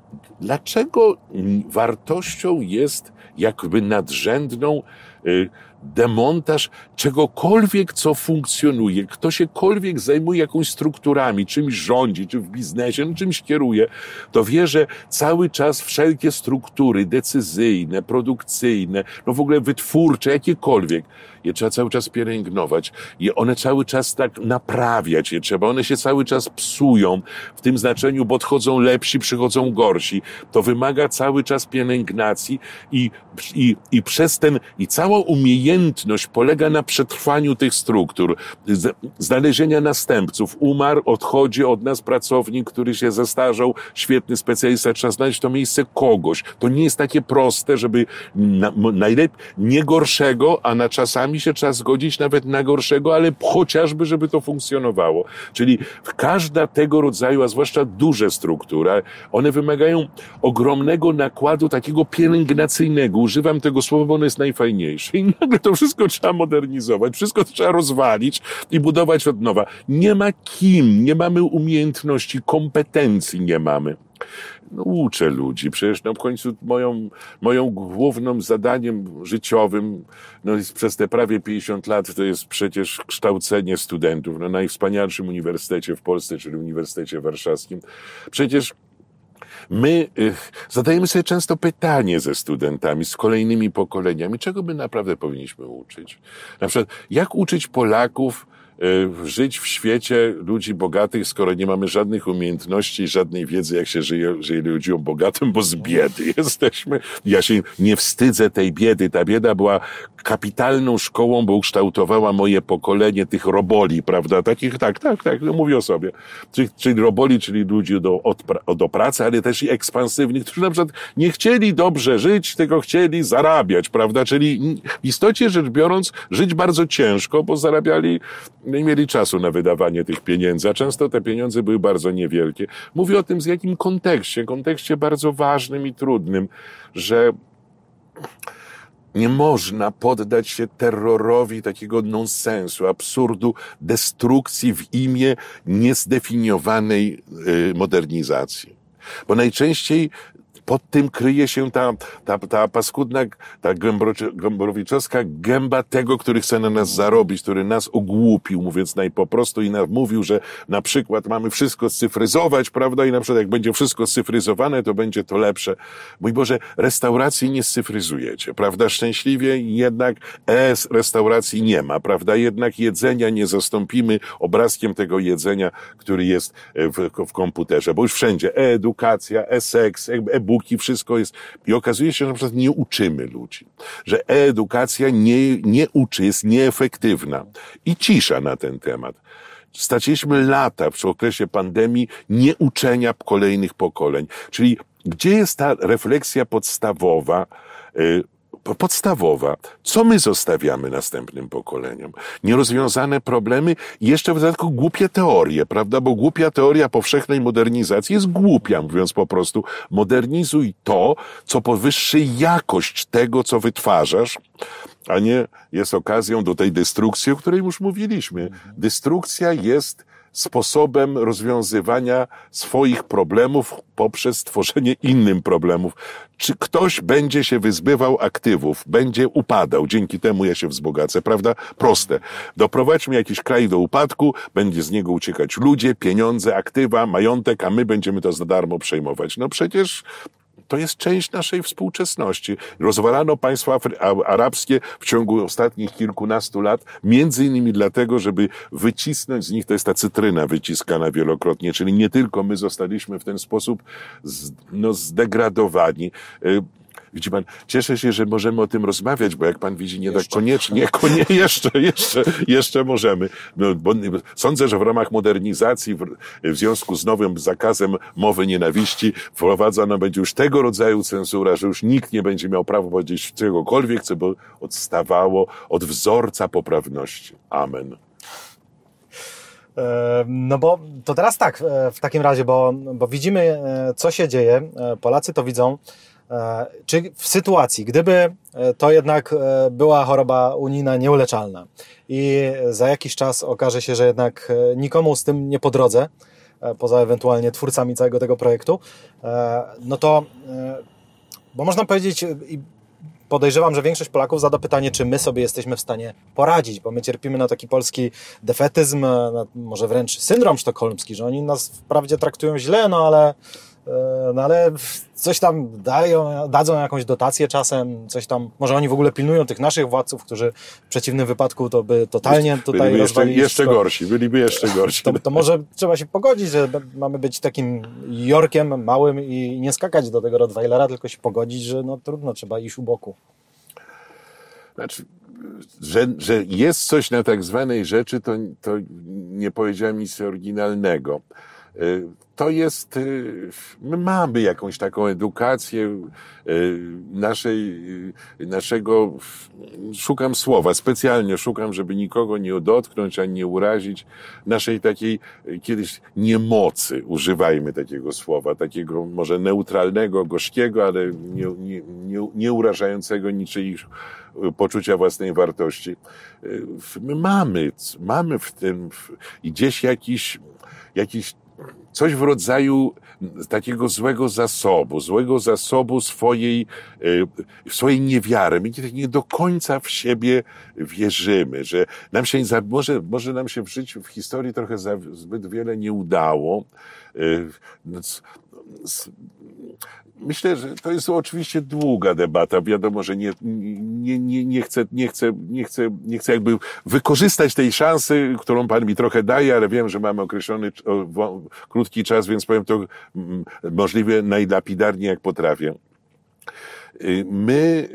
Dlaczego wartością jest jakby nadrzędną y, demontaż czegokolwiek, co funkcjonuje, kto siekolwiek zajmuje jakąś strukturami, czymś rządzi, czy w biznesie, no czymś kieruje, to wie, że cały czas wszelkie struktury decyzyjne, produkcyjne, no w ogóle wytwórcze, jakiekolwiek, je trzeba cały czas pielęgnować, je one cały czas tak naprawiać je trzeba, one się cały czas psują w tym znaczeniu, bo odchodzą lepsi, przychodzą gorsi. To wymaga cały czas pielęgnacji i, i, i przez ten, i cała umiejętność polega na przetrwaniu tych struktur, znalezienia następców. Umarł, odchodzi od nas pracownik, który się zestarzał, świetny specjalista, trzeba znaleźć to miejsce kogoś. To nie jest takie proste, żeby na, najlepiej, nie gorszego, a na czasami się trzeba zgodzić nawet na gorszego, ale chociażby, żeby to funkcjonowało. Czyli każda tego rodzaju, a zwłaszcza duże struktury, one wymagają ogromnego nakładu takiego pielęgnacyjnego. Używam tego słowa, bo ono jest najfajniejsze. mniejszy. I nagle to wszystko trzeba modernizować, wszystko trzeba rozwalić i budować od nowa. Nie ma kim, nie mamy umiejętności, kompetencji nie mamy. No, uczę ludzi. Przecież no, w końcu moją, moją głównym zadaniem życiowym no, jest przez te prawie pięćdziesiąt lat to jest przecież kształcenie studentów na najwspanialszym uniwersytecie w Polsce, czyli Uniwersytecie Warszawskim. Przecież my y, zadajemy sobie często pytanie ze studentami, z kolejnymi pokoleniami, czego my naprawdę powinniśmy uczyć. Na przykład, jak uczyć Polaków żyć w świecie ludzi bogatych, skoro nie mamy żadnych umiejętności i żadnej wiedzy, jak się żyje, żyje ludziom bogatym, bo z biedy jesteśmy. Ja się nie wstydzę tej biedy. Ta bieda była kapitalną szkołą, bo ukształtowała moje pokolenie tych roboli, prawda? Takich, tak, tak, tak, no mówię o sobie. Czyli, czyli roboli, czyli ludzi do, od, do pracy, ale też i ekspansywnych, którzy na przykład nie chcieli dobrze żyć, tylko chcieli zarabiać, prawda? Czyli w istocie rzecz biorąc, żyć bardzo ciężko, bo zarabiali, nie mieli czasu na wydawanie tych pieniędzy, a często te pieniądze były bardzo niewielkie. Mówię o tym, z jakim kontekście, kontekście bardzo ważnym i trudnym, że nie można poddać się terrorowi takiego nonsensu, absurdu, destrukcji w imię niezdefiniowanej modernizacji. Bo najczęściej pod tym kryje się ta, ta, ta paskudna, ta gębrowiczowska gęba tego, który chce na nas zarobić, który nas ogłupił, mówiąc najpoprostu i nam mówił, że na przykład mamy wszystko scyfryzować, prawda, i na przykład jak będzie wszystko scyfryzowane, to będzie to lepsze. Mój Boże, restauracji nie scyfryzujecie, prawda, szczęśliwie jednak e-restauracji nie ma, prawda, jednak jedzenia nie zastąpimy obrazkiem tego jedzenia, który jest w, w komputerze, bo już wszędzie e-edukacja, e-seks, e-book, i wszystko jest. I okazuje się, że na przykład nie uczymy ludzi. Że edukacja nie, nie uczy, jest nieefektywna. I cisza na ten temat. Straciliśmy lata w okresie pandemii nieuczenia kolejnych pokoleń. Czyli gdzie jest ta refleksja podstawowa, yy, podstawowa. Co my zostawiamy następnym pokoleniom? Nierozwiązane problemy i jeszcze w dodatku głupie teorie, prawda? Bo głupia teoria powszechnej modernizacji jest głupia, mówiąc po prostu. Modernizuj to, co podwyższy jakość tego, co wytwarzasz, a nie jest okazją do tej destrukcji, o której już mówiliśmy. Destrukcja jest sposobem rozwiązywania swoich problemów poprzez tworzenie innym problemów. Czy ktoś będzie się wyzbywał aktywów, będzie upadał, dzięki temu ja się wzbogacę, prawda? Proste. Doprowadźmy jakiś kraj do upadku, będzie z niego uciekać ludzie, pieniądze, aktywa, majątek, a my będziemy to za darmo przejmować. No przecież to jest część naszej współczesności. Rozwalano państwa arabskie w ciągu ostatnich kilkunastu lat, między innymi dlatego, żeby wycisnąć z nich, to jest ta cytryna wyciskana wielokrotnie, czyli nie tylko my zostaliśmy w ten sposób z, no, zdegradowani. Widzi pan, cieszę się, że możemy o tym rozmawiać, bo jak pan widzi, nie tak koniecznie, koniecznie, jeszcze, jeszcze, jeszcze możemy. No, bo sądzę, że w ramach modernizacji, w, w związku z nowym zakazem mowy nienawiści, wprowadzana będzie już tego rodzaju cenzura, że już nikt nie będzie miał prawa powiedzieć czegokolwiek, co by odstawało od wzorca poprawności. Amen. No bo to teraz tak, w takim razie, bo, bo widzimy, co się dzieje, Polacy to widzą. Czy w sytuacji, gdyby to jednak była choroba unijna nieuleczalna i za jakiś czas okaże się, że jednak nikomu z tym nie po drodze, poza ewentualnie twórcami całego tego projektu, no to, bo można powiedzieć, i podejrzewam, że większość Polaków zada pytanie, czy my sobie jesteśmy w stanie poradzić, bo my cierpimy na taki polski defetyzm, na może wręcz syndrom sztokholmski, że oni nas wprawdzie traktują źle, no ale No ale coś tam dają, dadzą jakąś dotację czasem, coś tam, może oni w ogóle pilnują tych naszych władców, którzy w przeciwnym wypadku to by totalnie tutaj byliby rozwalili. Jeszcze, jeszcze gorsi, byliby jeszcze gorsi. To, to może trzeba się pogodzić, że mamy być takim Jorkiem małym i nie skakać do tego Rottweilera, tylko się pogodzić, że no trudno, trzeba iść u boku. Znaczy, że, że jest coś na tak zwanej rzeczy, to, to nie powiedziałem nic oryginalnego. To jest, my mamy jakąś taką edukację naszej, naszego, szukam słowa, specjalnie szukam, żeby nikogo nie dotknąć, ani nie urazić, naszej takiej kiedyś niemocy, używajmy takiego słowa, takiego może neutralnego, gorzkiego, ale nie, nie, nie, nie urażającego niczyich poczucia własnej wartości. My mamy, mamy w tym i gdzieś jakiś, jakiś coś w rodzaju takiego złego zasobu, złego zasobu swojej, swojej niewiary. My nie do końca w siebie wierzymy, że nam się, może, może nam się w życiu, w historii trochę za, zbyt wiele nie udało. Myślę, że to jest oczywiście długa debata. Wiadomo, że nie, nie, nie, nie, chcę, nie, chcę, nie, chcę, nie chcę jakby wykorzystać tej szansy, którą Pan mi trochę daje, ale wiem, że mamy określony o, krótki czas, więc powiem to możliwie najlapidarniej, jak potrafię. My,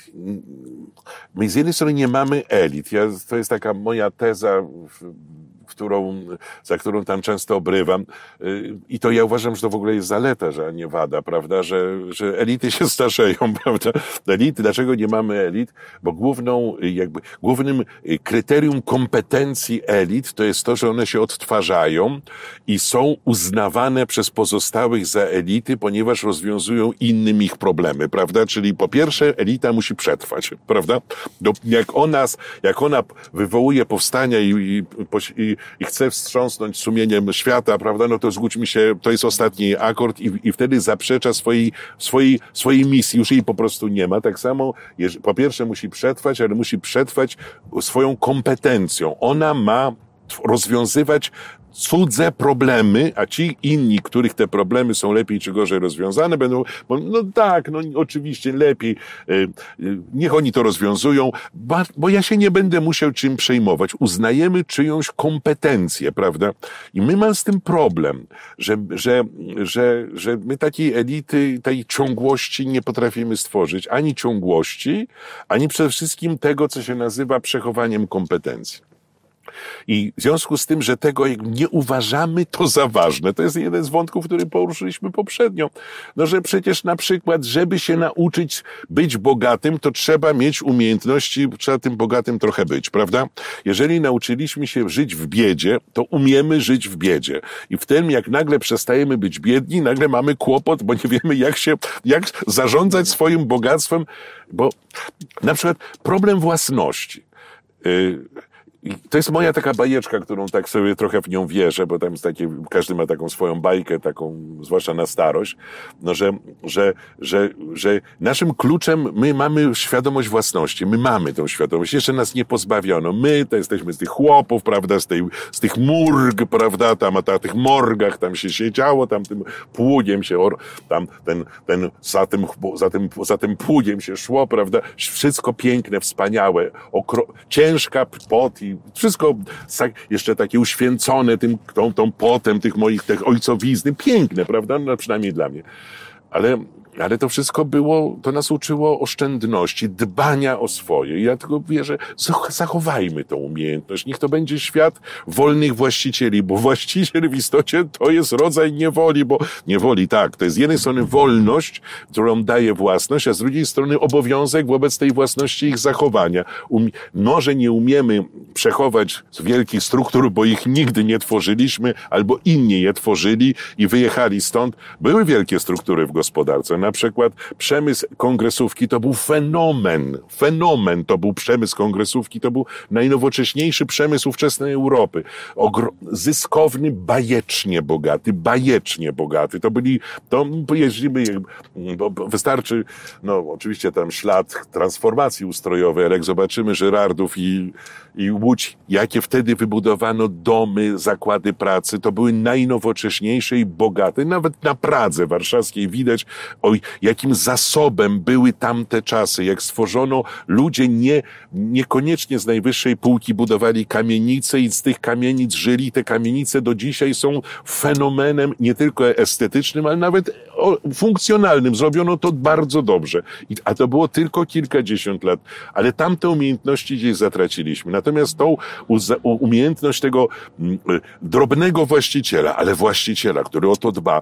my z jednej strony nie mamy elit. Ja, to jest taka moja teza, którą, za którą tam często obrywam. I to ja uważam, że to w ogóle jest zaleta, że nie wada, prawda, że, że elity się starzeją, prawda. Elity, dlaczego nie mamy elit? Bo główną, jakby, głównym kryterium kompetencji elit to jest to, że one się odtwarzają i są uznawane przez pozostałych za elity, ponieważ rozwiązują innym ich problemy, prawda? Czyli po pierwsze elita musi przetrwać, prawda? Jak ona, jak ona wywołuje powstania i, i, i i chce wstrząsnąć sumieniem świata, prawda, no to zgódźmy się, to jest ostatni akord i, i wtedy zaprzecza swojej, swojej, swojej misji, już jej po prostu nie ma. Tak samo, po pierwsze musi przetrwać, ale musi przetrwać swoją kompetencją. Ona ma rozwiązywać cudze problemy, a ci inni, których te problemy są lepiej czy gorzej rozwiązane, będą, bo, no tak, no oczywiście lepiej, niech oni to rozwiązują, bo ja się nie będę musiał czym przejmować. Uznajemy czyjąś kompetencję, prawda? I my mamy z tym problem, że, że, że, że my takiej elity, tej ciągłości nie potrafimy stworzyć, ani ciągłości, ani przede wszystkim tego, co się nazywa przechowaniem kompetencji. I w związku z tym, że tego nie uważamy to za ważne, to jest jeden z wątków, który poruszyliśmy poprzednio, no że przecież na przykład, żeby się nauczyć być bogatym, to trzeba mieć umiejętności, trzeba tym bogatym trochę być, prawda? Jeżeli nauczyliśmy się żyć w biedzie, to umiemy żyć w biedzie. I w tym, jak nagle przestajemy być biedni, nagle mamy kłopot, bo nie wiemy, jak się, jak zarządzać swoim bogactwem, bo na przykład problem własności. Yy, I to jest moja taka bajeczka, którą tak sobie trochę w nią wierzę, bo tam jest takie, każdy ma taką swoją bajkę, taką, zwłaszcza na starość, no, że, że, że, że naszym kluczem my mamy świadomość własności, my mamy tą świadomość, jeszcze nas nie pozbawiono, my to jesteśmy z tych chłopów, prawda, z, tej, z tych murg, prawda, tam, a na tych morgach tam się siedziało, tam tym pługiem się, or, tam ten, ten, za tym, za tym, za tym pługiem się szło, prawda, wszystko piękne, wspaniałe, okro, ciężka pot i wszystko jeszcze takie uświęcone tym, tą, tą potem tych moich tych ojcowizny. Piękne, prawda? No, przynajmniej dla mnie. Ale, ale to wszystko było, to nas uczyło oszczędności, dbania o swoje. I ja tylko wierzę, zachowajmy tą umiejętność. Niech to będzie świat wolnych właścicieli, bo właściciel w istocie to jest rodzaj niewoli, bo niewoli, tak, to jest z jednej strony wolność, którą daje własność, a z drugiej strony obowiązek wobec tej własności ich zachowania. Um, może nie umiemy przechować z wielkich struktur, bo ich nigdy nie tworzyliśmy, albo inni je tworzyli i wyjechali stąd. Były wielkie struktury w gospodarce. Na przykład przemysł kongresówki to był fenomen. Fenomen to był przemysł kongresówki, to był najnowocześniejszy przemysł ówczesnej Europy. Ogro- zyskowny, bajecznie bogaty, bajecznie bogaty. To byli, to jeździmy, bo wystarczy, no oczywiście tam ślad transformacji ustrojowej, ale jak zobaczymy Żyrardów i, i Łódź, jakie wtedy wybudowano domy, zakłady pracy, to były najnowocześniejsze i bogate. Nawet na Pradze warszawskiej widać, o jakim zasobem były tamte czasy, jak stworzono, ludzie nie, niekoniecznie z najwyższej półki budowali kamienice i z tych kamienic żyli. Te kamienice do dzisiaj są fenomenem nie tylko estetycznym, ale nawet funkcjonalnym. Zrobiono to bardzo dobrze. A to było tylko kilkadziesiąt lat. Ale tamte umiejętności gdzieś zatraciliśmy. Natomiast tą umiejętność tego drobnego właściciela, ale właściciela, który o to dba,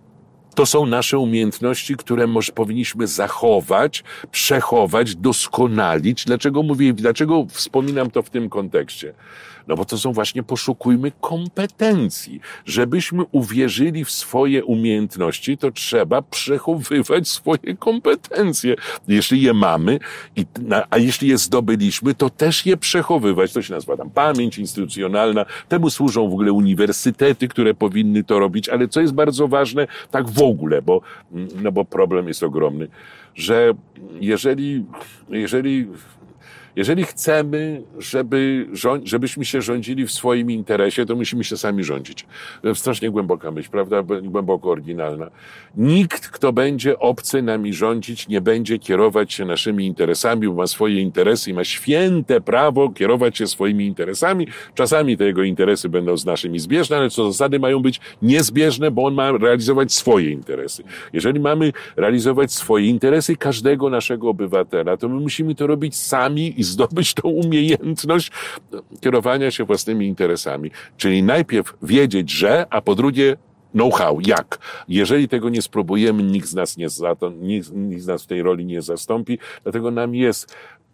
to są nasze umiejętności, które może powinniśmy zachować, przechować, doskonalić. Dlaczego mówię, dlaczego wspominam to w tym kontekście? No bo to są właśnie poszukujmy kompetencji. Żebyśmy uwierzyli w swoje umiejętności, to trzeba przechowywać swoje kompetencje. Jeśli je mamy, i, a jeśli je zdobyliśmy, to też je przechowywać. To się nazywa tam pamięć instytucjonalna. Temu służą w ogóle uniwersytety, które powinny to robić. Ale co jest bardzo ważne, tak w ogóle, bo, no bo problem jest ogromny, że jeżeli, jeżeli Jeżeli chcemy, żeby, żebyśmy się rządzili w swoim interesie, to musimy się sami rządzić. Strasznie głęboka myśl, prawda? Głęboko oryginalna. Nikt, kto będzie obcy nami rządzić, nie będzie kierować się naszymi interesami, bo ma swoje interesy i ma święte prawo kierować się swoimi interesami. Czasami te jego interesy będą z naszymi zbieżne, ale co do zasady mają być niezbieżne, bo on ma realizować swoje interesy. Jeżeli mamy realizować swoje interesy każdego naszego obywatela, to my musimy to robić sami i zdobyć tą umiejętność kierowania się własnymi interesami. Czyli najpierw wiedzieć, że, a po drugie know-how, jak. Jeżeli tego nie spróbujemy, nikt z nas nie za to, nikt, nikt z nas w tej roli nie zastąpi, dlatego nam jest,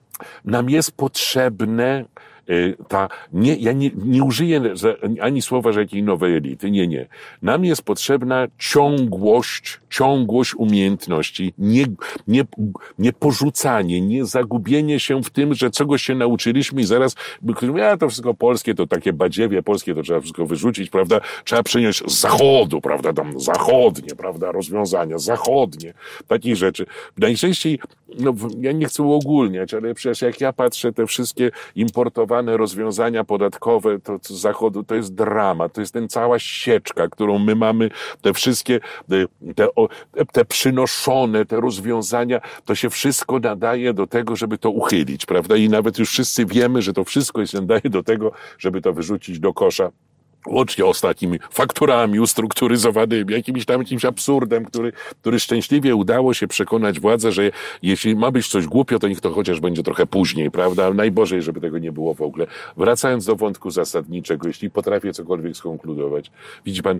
nam jest potrzebne ta, nie, ja nie, nie użyję ani słowa, że jakiej nowej elity. Nie, nie. Nam jest potrzebna ciągłość, ciągłość umiejętności, nie, nie, nie porzucanie, nie zagubienie się w tym, że czegoś się nauczyliśmy i zaraz, ja to wszystko polskie, to takie badziewie polskie, to trzeba wszystko wyrzucić, prawda? Trzeba przynieść z zachodu, prawda? Tam zachodnie, prawda? Rozwiązania zachodnie, takich rzeczy. Najczęściej, no, ja nie chcę uogólniać, ale przecież jak ja patrzę, te wszystkie importowane rozwiązania podatkowe to, to z zachodu, to jest dramat, to jest ten cała sieczka, którą my mamy, te wszystkie, te, te, te przynoszone, te rozwiązania, to się wszystko nadaje do tego, żeby to uchylić, prawda? I nawet już wszyscy wiemy, że to wszystko się nadaje do tego, żeby to wyrzucić do kosza. Łącznie z takimi fakturami ustrukturyzowanymi, jakimś tam jakimś absurdem, który, który szczęśliwie udało się przekonać władzę, że jeśli ma być coś głupio, to niech to chociaż będzie trochę później, prawda? Najgorzej, żeby tego nie było w ogóle. Wracając do wątku zasadniczego, jeśli potrafię cokolwiek skonkludować. Widzi pan,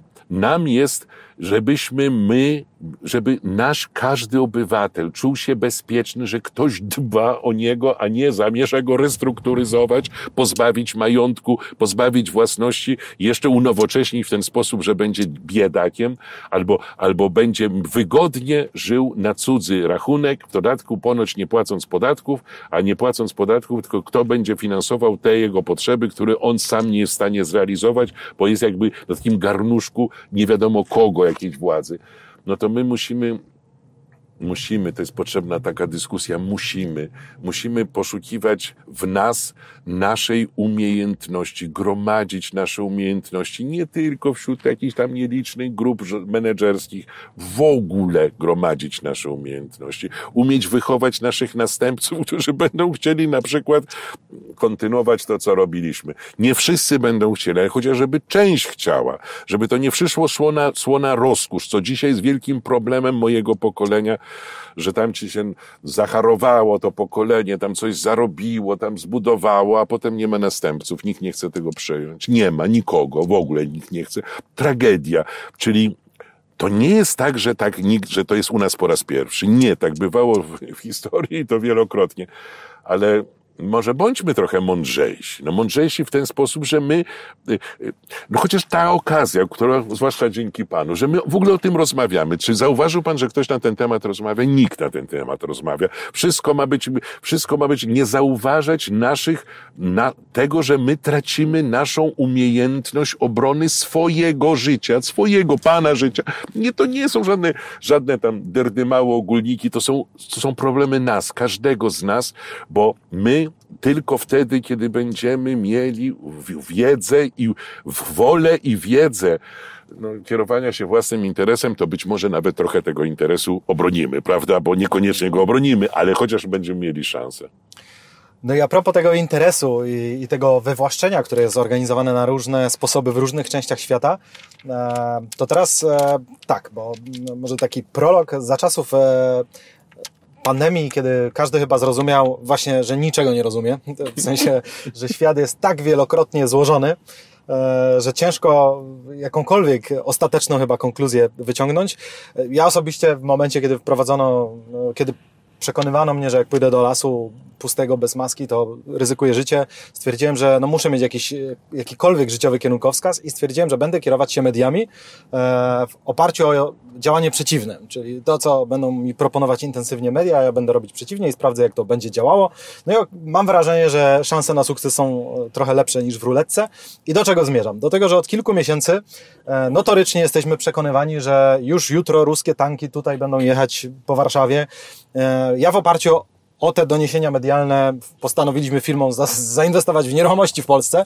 nam jest, żebyśmy my, żeby nasz każdy obywatel czuł się bezpieczny, że ktoś dba o niego, a nie zamierza go restrukturyzować, pozbawić majątku, pozbawić własności, jeszcze unowocześnić w ten sposób, że będzie biedakiem, albo, albo będzie wygodnie żył na cudzy rachunek, w dodatku ponoć nie płacąc podatków, a nie płacąc podatków, tylko kto będzie finansował te jego potrzeby, które on sam nie jest w stanie zrealizować, bo jest jakby na takim garnuszku nie wiadomo kogo, jakiejś władzy. No to my musimy, musimy, to jest potrzebna taka dyskusja, musimy, musimy poszukiwać w nas naszej umiejętności, gromadzić nasze umiejętności, nie tylko wśród jakichś tam nielicznych grup menedżerskich, w ogóle gromadzić nasze umiejętności, umieć wychować naszych następców, którzy będą chcieli na przykład kontynuować to, co robiliśmy. Nie wszyscy będą chcieli, ale chociażby część chciała, żeby to nie przyszło słona, słona rozkosz, co dzisiaj jest wielkim problemem mojego pokolenia, że tam ci się zacharowało to pokolenie, tam coś zarobiło, tam zbudowało, a potem nie ma następców. Nikt nie chce tego przejąć. Nie ma nikogo, w ogóle nikt nie chce. Tragedia. Czyli to nie jest tak, że tak nikt, że to jest u nas po raz pierwszy. Nie, tak bywało w, w historii i to wielokrotnie. Ale może bądźmy trochę mądrzejsi. No mądrzejsi w ten sposób, że my, no chociaż ta okazja, która, zwłaszcza dzięki Panu, że my w ogóle o tym rozmawiamy. Czy zauważył Pan, że ktoś na ten temat rozmawia? Nikt na ten temat rozmawia. Wszystko ma być, wszystko ma być, nie zauważać naszych, na, tego, że my tracimy naszą umiejętność obrony swojego życia, swojego Pana życia. Nie, to nie są żadne, żadne tam derdymałe ogólniki, to są, to są problemy nas, każdego z nas, bo my tylko wtedy, kiedy będziemy mieli wiedzę i wolę i wiedzę no, kierowania się własnym interesem, to być może nawet trochę tego interesu obronimy, prawda? Bo niekoniecznie go obronimy, ale chociaż będziemy mieli szansę. No i a propos tego interesu i, i tego wywłaszczenia, które jest zorganizowane na różne sposoby w różnych częściach świata, e, to teraz e, tak, bo no, może taki prolog za czasów e, pandemii, kiedy każdy chyba zrozumiał właśnie, że niczego nie rozumie, w sensie, że świat jest tak wielokrotnie złożony, e, że ciężko jakąkolwiek ostateczną chyba konkluzję wyciągnąć. Ja osobiście w momencie, kiedy wprowadzono, no, kiedy przekonywano mnie, że jak pójdę do lasu pustego, bez maski, to ryzykuję życie. Stwierdziłem, że no muszę mieć jakiś, jakikolwiek życiowy kierunkowskaz i stwierdziłem, że będę kierować się mediami e, w oparciu o działanie przeciwne. Czyli to, co będą mi proponować intensywnie media, ja będę robić przeciwnie i sprawdzę, jak to będzie działało. No i mam wrażenie, że szanse na sukces są trochę lepsze niż w ruletce. I do czego zmierzam? Do tego, że od kilku miesięcy e, notorycznie jesteśmy przekonywani, że już jutro ruskie tanki tutaj będą jechać po Warszawie. E, ja w oparciu o O te doniesienia medialne postanowiliśmy firmom za, zainwestować w nieruchomości w Polsce,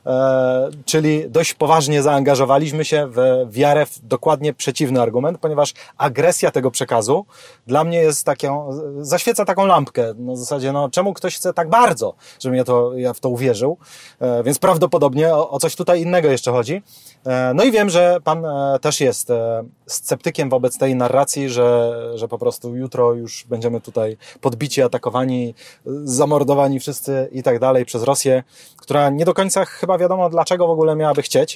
e, czyli dość poważnie zaangażowaliśmy się w wiarę w dokładnie przeciwny argument, ponieważ agresja tego przekazu dla mnie jest taką, zaświeca taką lampkę. Na zasadzie, no czemu ktoś chce tak bardzo, żebym ja, to, ja w to uwierzył, e, więc prawdopodobnie o, o coś tutaj innego jeszcze chodzi. E, no i wiem, że pan e, też jest e, sceptykiem wobec tej narracji, że, że po prostu jutro już będziemy tutaj podbici, atakowani, zamordowani wszyscy i tak dalej przez Rosję, która nie do końca chyba wiadomo dlaczego w ogóle miałaby chcieć.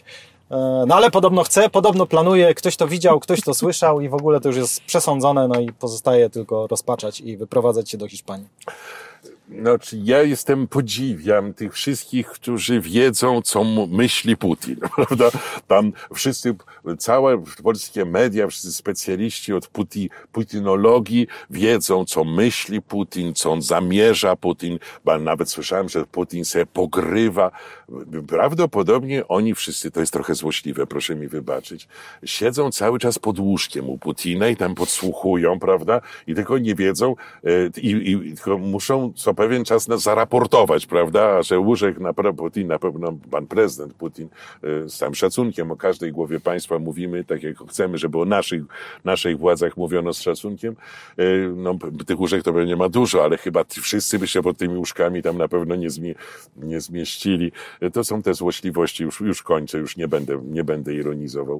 No ale podobno chce, podobno planuje, ktoś to widział, ktoś to słyszał i w ogóle to już jest przesądzone, no i pozostaje tylko rozpaczać i wyprowadzać się do Hiszpanii. Znaczy, ja jestem, podziwiam tych wszystkich, którzy wiedzą, co myśli Putin, prawda? Tam wszyscy, całe polskie media, wszyscy specjaliści od puti, putinologii wiedzą, co myśli Putin, co on zamierza Putin, bo nawet słyszałem, że Putin sobie pogrywa. Prawdopodobnie oni wszyscy, to jest trochę złośliwe, proszę mi wybaczyć, siedzą cały czas pod łóżkiem u Putina i tam podsłuchują, prawda? I tylko nie wiedzą i, i tylko muszą co pewien czas nas zaraportować, prawda, że łóżek na Putin, na pewno pan prezydent Putin, z całym szacunkiem o każdej głowie państwa mówimy, tak jak chcemy, żeby o naszych, naszych władzach mówiono z szacunkiem. No, tych łóżek to pewnie nie ma dużo, ale chyba wszyscy by się pod tymi łóżkami tam na pewno nie, zmie, nie zmieścili. To są te złośliwości, już, już kończę, już nie będę, nie będę ironizował.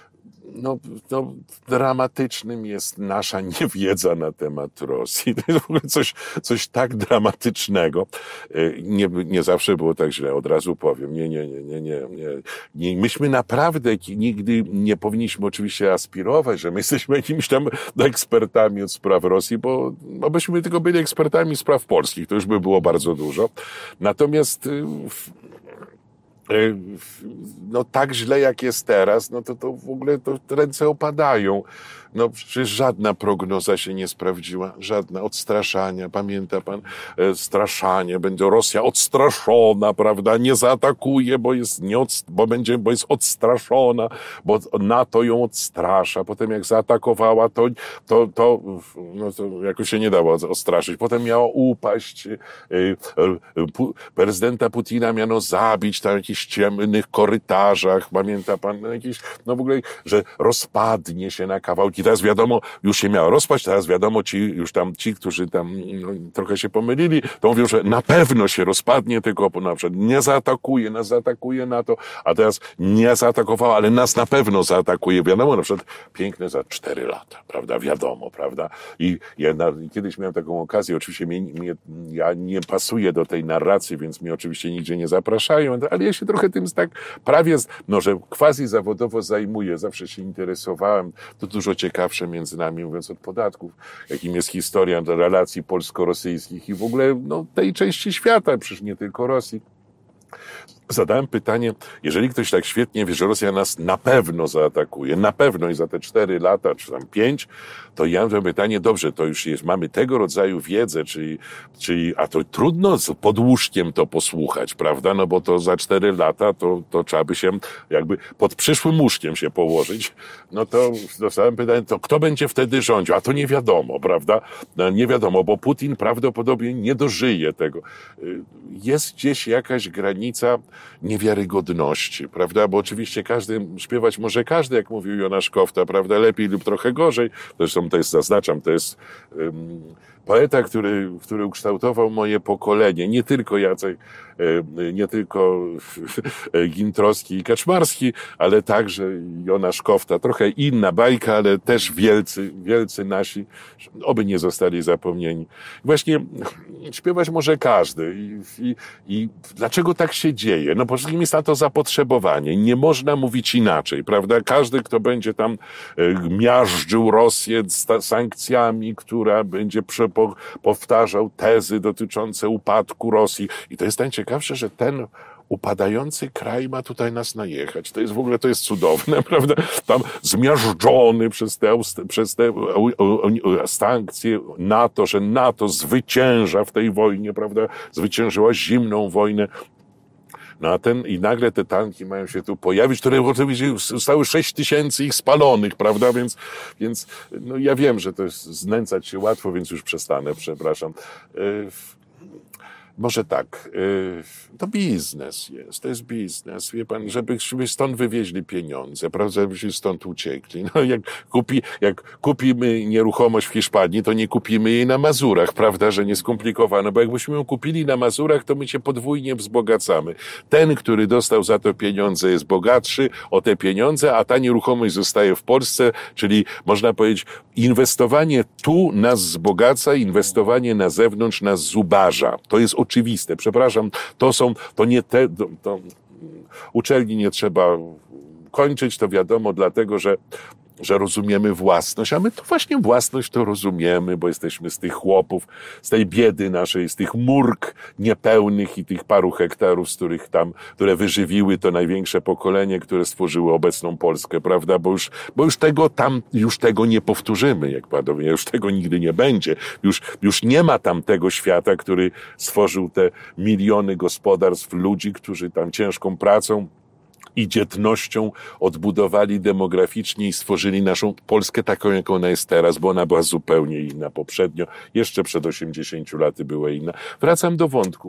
No, no, dramatycznym jest nasza niewiedza na temat Rosji. To jest w ogóle coś, coś tak dramatycznego. Nie, nie zawsze było tak źle, od razu powiem. Nie, nie, nie, nie, nie, nie. nie. Myśmy naprawdę nigdy nie powinniśmy oczywiście aspirować, że my jesteśmy jakimiś tam ekspertami od spraw Rosji, bo, bo byśmy tylko byli ekspertami spraw polskich. To już by było bardzo dużo. Natomiast no tak źle jak jest teraz, no to, to w ogóle to ręce opadają. No przecież żadna prognoza się nie sprawdziła, żadna odstraszania, pamięta pan, e, straszanie, będzie Rosja odstraszona, prawda, nie zaatakuje, bo jest nie od, bo będzie, bo jest odstraszona, bo NATO ją odstrasza, potem jak zaatakowała, to, to, to, no to jakoś się nie dało odstraszyć, potem miało upaść, e, e, pu, prezydenta Putina miano zabić tam w jakichś ciemnych korytarzach, pamięta pan, no, jakieś, no w ogóle, że rozpadnie się na kawałki. Teraz wiadomo, już się miało rozpaść, teraz wiadomo, ci, już tam ci, którzy tam no, trochę się pomylili, to mówią, że na pewno się rozpadnie, tylko na przykład nie zaatakuje, nas zaatakuje NATO, a teraz nie zaatakowała, ale nas na pewno zaatakuje. Wiadomo, na przykład piękne za cztery lata, prawda, wiadomo, prawda. I ja na, kiedyś miałem taką okazję, oczywiście mnie, mnie, ja nie pasuję do tej narracji, więc mnie oczywiście nigdzie nie zapraszają, ale ja się trochę tym tak prawie, no, że quasi zawodowo zajmuję, zawsze się interesowałem, to dużo ciekawsze między nami, mówiąc od podatków, jakim jest historia relacji polsko-rosyjskich i w ogóle no, tej części świata, przecież nie tylko Rosji. zadałem pytanie, jeżeli ktoś tak świetnie wie, że Rosja nas na pewno zaatakuje, na pewno i za te cztery lata, czy tam pięć, to ja mam pytanie, dobrze, to już jest, mamy tego rodzaju wiedzę, czyli, czyli a to trudno z pod łóżkiem to posłuchać, prawda, no bo to za cztery lata to, to trzeba by się jakby pod przyszłym łóżkiem się położyć, no to dostałem pytanie, to kto będzie wtedy rządził, a to nie wiadomo, prawda, no, nie wiadomo, bo Putin prawdopodobnie nie dożyje tego. Jest gdzieś jakaś granica niewiarygodności, prawda, bo oczywiście każdy, śpiewać może każdy, jak mówił Jonasz Kofta, prawda, lepiej lub trochę gorzej, zresztą to jest, zaznaczam, to jest um, poeta, który, który ukształtował moje pokolenie, nie tylko Jacek, nie tylko Gintrowski i Kaczmarski, ale także Jonasz Kofta, trochę inna bajka, ale też wielcy, wielcy nasi, oby nie zostali zapomnieni. Właśnie śpiewać może każdy i, i, i dlaczego tak się dzieje? No po wszystkim jest na to zapotrzebowanie, nie można mówić inaczej, prawda? Każdy, kto będzie tam miażdżył Rosję z sankcjami, która będzie powtarzał tezy dotyczące upadku Rosji i to jest najciekawsze, że ten upadający kraj ma tutaj nas najechać. To jest w ogóle, to jest cudowne, prawda? Tam zmiażdżony przez te, przez te sankcje NATO, że NATO zwycięża w tej wojnie, prawda? Zwyciężyła zimną wojnę. No a ten, i nagle te tanki mają się tu pojawić, które oczywiście zostały sześć tysięcy ich spalonych, prawda? Więc, więc, no ja wiem, że to jest znęcać się łatwo, więc już przestanę, przepraszam. Yy, Może tak, to biznes jest, to jest biznes, wie pan, żeby, żeby stąd wywieźli pieniądze, prawda, żebyśmy stąd uciekli. No jak, kupi, jak kupimy nieruchomość w Hiszpanii, to nie kupimy jej na Mazurach, prawda, że nie skomplikowano, bo jakbyśmy ją kupili na Mazurach, to my się podwójnie wzbogacamy. Ten, który dostał za to pieniądze, jest bogatszy o te pieniądze, a ta nieruchomość zostaje w Polsce, czyli można powiedzieć, inwestowanie tu nas wzbogaca, inwestowanie na zewnątrz nas zubaża. To jest oczywiste, przepraszam, to są, to nie te, to, to uczelni nie trzeba kończyć, to wiadomo, dlatego, że że rozumiemy własność, a my to właśnie własność to rozumiemy, bo jesteśmy z tych chłopów, z tej biedy naszej, z tych murk niepełnych i tych paru hektarów, z których tam, które wyżywiły to największe pokolenie, które stworzyło obecną Polskę, prawda, bo już, bo już tego tam, już tego nie powtórzymy, jak panowie, już tego nigdy nie będzie, już, już nie ma tam tego świata, który stworzył te miliony gospodarstw, ludzi, którzy tam ciężką pracą i dzietnością odbudowali demograficznie i stworzyli naszą Polskę taką, jaką ona jest teraz, bo ona była zupełnie inna poprzednio. Jeszcze przed osiemdziesięciu laty była inna. Wracam do wątku.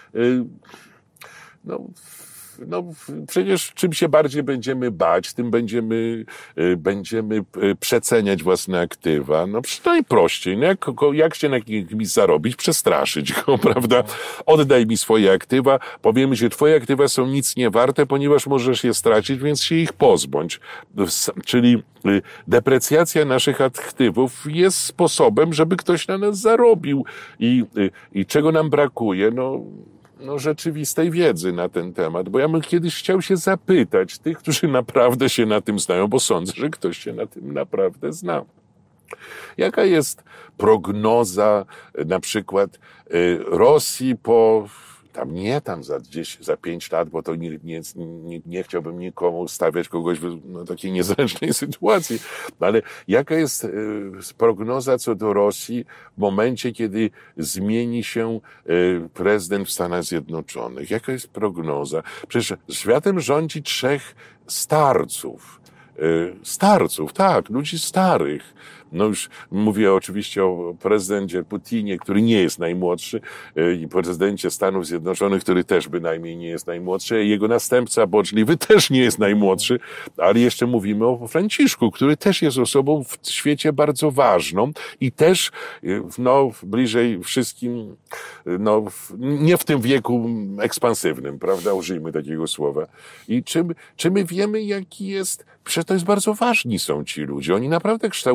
No, no przecież czym się bardziej będziemy bać, tym będziemy, będziemy przeceniać własne aktywa. No najprościej, no jak, jak się na kimś zarobić, przestraszyć go, prawda? Oddaj mi swoje aktywa, powiemy, że twoje aktywa są nic nie warte, ponieważ możesz je stracić, więc się ich pozbądź. Czyli deprecjacja naszych aktywów jest sposobem, żeby ktoś na nas zarobił. I, i czego nam brakuje? No, no rzeczywistej wiedzy na ten temat, bo ja bym kiedyś chciał się zapytać tych, którzy naprawdę się na tym znają, bo sądzę, że ktoś się na tym naprawdę zna. Jaka jest prognoza na przykład Rosji po, tam nie tam za dziesięć, za pięć lat, bo to nie, nie, nie, nie chciałbym nikomu stawiać kogoś w no, takiej niezręcznej sytuacji, ale jaka jest y, prognoza co do Rosji w momencie, kiedy zmieni się y, prezydent w Stanach Zjednoczonych? Jaka jest prognoza? Przecież światem rządzi trzech starców. Y, starców, tak, ludzi starych. No już mówię oczywiście o prezydencie Putinie, który nie jest najmłodszy, i prezydencie Stanów Zjednoczonych, który też bynajmniej nie jest najmłodszy, jego następca boczliwy też nie jest najmłodszy, ale jeszcze mówimy o Franciszku, który też jest osobą w świecie bardzo ważną i też no, bliżej wszystkim, no, nie w tym wieku ekspansywnym, prawda, użyjmy takiego słowa. I czy, czy my wiemy, jaki jest, przecież to jest bardzo ważni są ci ludzie, oni naprawdę kształtują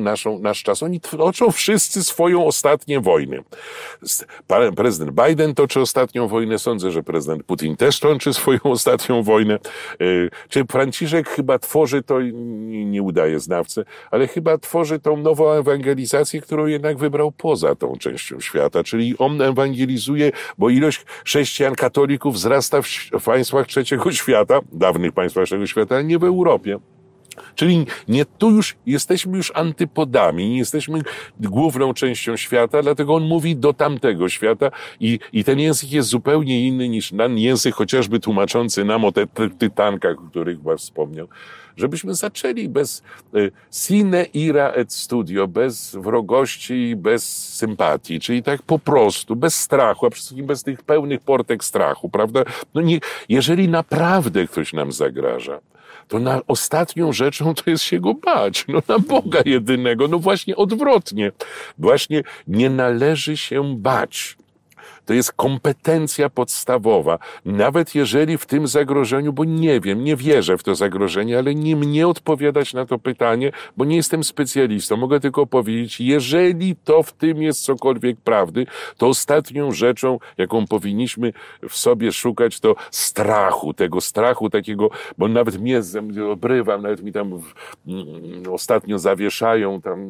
naszą, nasz czas. Oni toczą wszyscy swoją ostatnią wojnę. Prezydent Biden toczy ostatnią wojnę, sądzę, że prezydent Putin też toczy swoją ostatnią wojnę. Czy Franciszek chyba tworzy to, nie, nie udaje znawcy, ale chyba tworzy tą nową ewangelizację, którą jednak wybrał poza tą częścią świata, czyli on ewangelizuje, bo ilość chrześcijan, katolików wzrasta w, w państwach trzeciego świata, dawnych państwach trzeciego świata, ale nie w Europie. Czyli nie, tu już jesteśmy już antypodami, nie jesteśmy główną częścią świata, dlatego on mówi do tamtego świata i, i ten język jest zupełnie inny niż ten język chociażby tłumaczący nam o te tytankach, o których was wspomniał. Żebyśmy zaczęli bez y, sine ira et studio, bez wrogości, bez sympatii, czyli tak po prostu, bez strachu, a przede wszystkim bez tych pełnych portek strachu, prawda? No nie, jeżeli naprawdę ktoś nam zagraża, to na ostatnią rzeczą to jest się go bać. No na Boga jedynego. No właśnie odwrotnie. Właśnie nie należy się bać. To jest kompetencja podstawowa. Nawet jeżeli w tym zagrożeniu, bo nie wiem, nie wierzę w to zagrożenie, ale nie mnie odpowiadać na to pytanie, bo nie jestem specjalistą. Mogę tylko powiedzieć, jeżeli to w tym jest cokolwiek prawdy, to ostatnią rzeczą, jaką powinniśmy w sobie szukać, to strachu, tego strachu takiego, bo nawet mnie obrywam, nawet mi tam ostatnio zawieszają, tam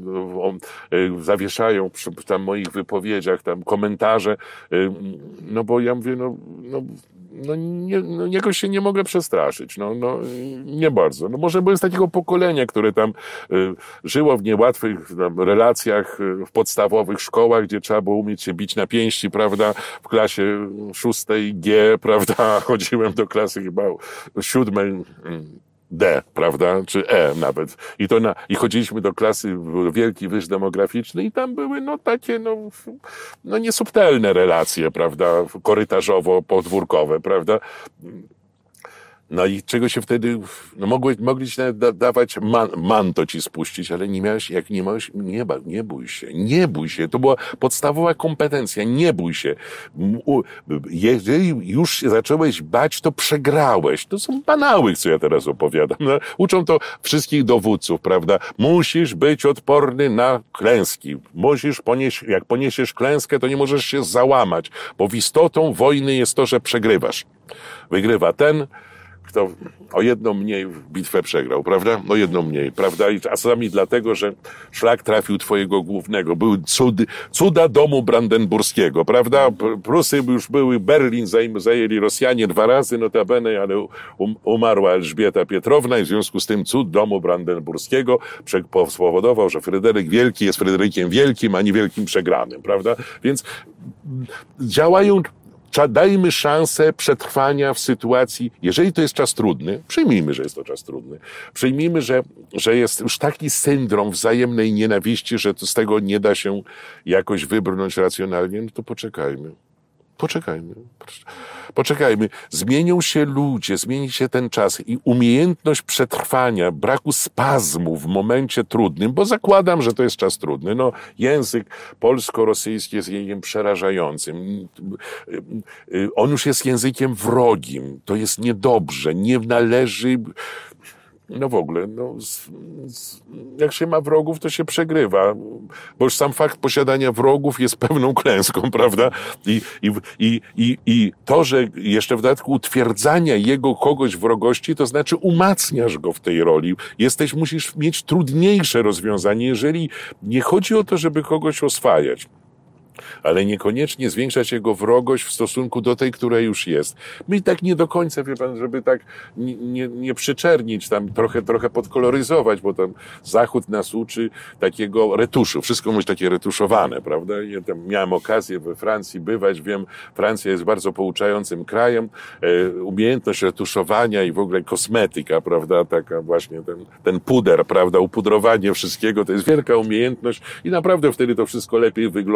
zawieszają przy tam moich wypowiedziach, tam komentarze, no bo ja mówię, no, no, no, nie, no jakoś się nie mogę przestraszyć, no, no nie bardzo. No może byłem z takiego pokolenia, które tam y, żyło w niełatwych tam, relacjach y, w podstawowych szkołach, gdzie trzeba było umieć się bić na pięści, prawda, w klasie szóstej G, prawda, chodziłem do klasy chyba siódmej D, prawda, czy E nawet. I to na, i chodziliśmy do klasy, wielki wyż demograficzny i tam były, no, takie, no, no, niesubtelne relacje, prawda, korytarzowo-podwórkowe, prawda. No i czego się wtedy, no mogli, mogli ci nawet da, dawać man, manto ci spuścić, ale nie miałeś, jak nie miałeś, nie, nie bój się, nie bój się, to była podstawowa kompetencja, nie bój się. Jeżeli już się zacząłeś bać, to przegrałeś. To są banały, co ja teraz opowiadam. No, uczą to wszystkich dowódców, prawda? Musisz być odporny na klęski. Musisz ponieść, jak poniesiesz klęskę, to nie możesz się załamać, bo w istotą wojny jest to, że przegrywasz. Wygrywa ten, kto o jedną mniej bitwę przegrał, prawda? O jedną mniej, prawda? A czasami dlatego, że szlak trafił twojego głównego. Były cudy, cuda domu brandenburskiego, prawda? Prusy już były, Berlin zajęli Rosjanie dwa razy, notabene, ale um, umarła Elżbieta Pietrowna i w związku z tym cud domu brandenburskiego spowodował, że Fryderyk Wielki jest Fryderykiem Wielkim, a nie Wielkim Przegranym, prawda? Więc działają. Dajmy szansę przetrwania w sytuacji, jeżeli to jest czas trudny, przyjmijmy, że jest to czas trudny, przyjmijmy, że, że jest już taki syndrom wzajemnej nienawiści, że to z tego nie da się jakoś wybrnąć racjonalnie, no to poczekajmy. Poczekajmy. Poczekajmy. Zmienią się ludzie, zmieni się ten czas i umiejętność przetrwania, braku spazmu w momencie trudnym, bo zakładam, że to jest czas trudny. No, język polsko-rosyjski jest językiem przerażającym. On już jest językiem wrogim. To jest niedobrze. Nie należy... No w ogóle, no, z, z, jak się ma wrogów, to się przegrywa, bo już sam fakt posiadania wrogów jest pewną klęską, prawda? I, i, i, i, i to, że jeszcze w dodatku utwierdzania jego kogoś wrogości, to znaczy umacniasz go w tej roli. Jesteś, musisz mieć trudniejsze rozwiązanie, jeżeli nie chodzi o to, żeby kogoś oswajać, ale niekoniecznie zwiększać jego wrogość w stosunku do tej, która już jest. My i tak nie do końca, wie pan, żeby tak nie, nie, nie przyczernić, tam trochę, trochę podkoloryzować, bo tam Zachód nas uczy takiego retuszu. Wszystko musi takie retuszowane, prawda? Ja tam miałem okazję we Francji bywać, wiem, Francja jest bardzo pouczającym krajem. E, umiejętność retuszowania i w ogóle kosmetyka, prawda? Taka właśnie ten, ten puder, prawda? Upudrowanie wszystkiego, to jest wielka umiejętność i naprawdę wtedy to wszystko lepiej wygląda.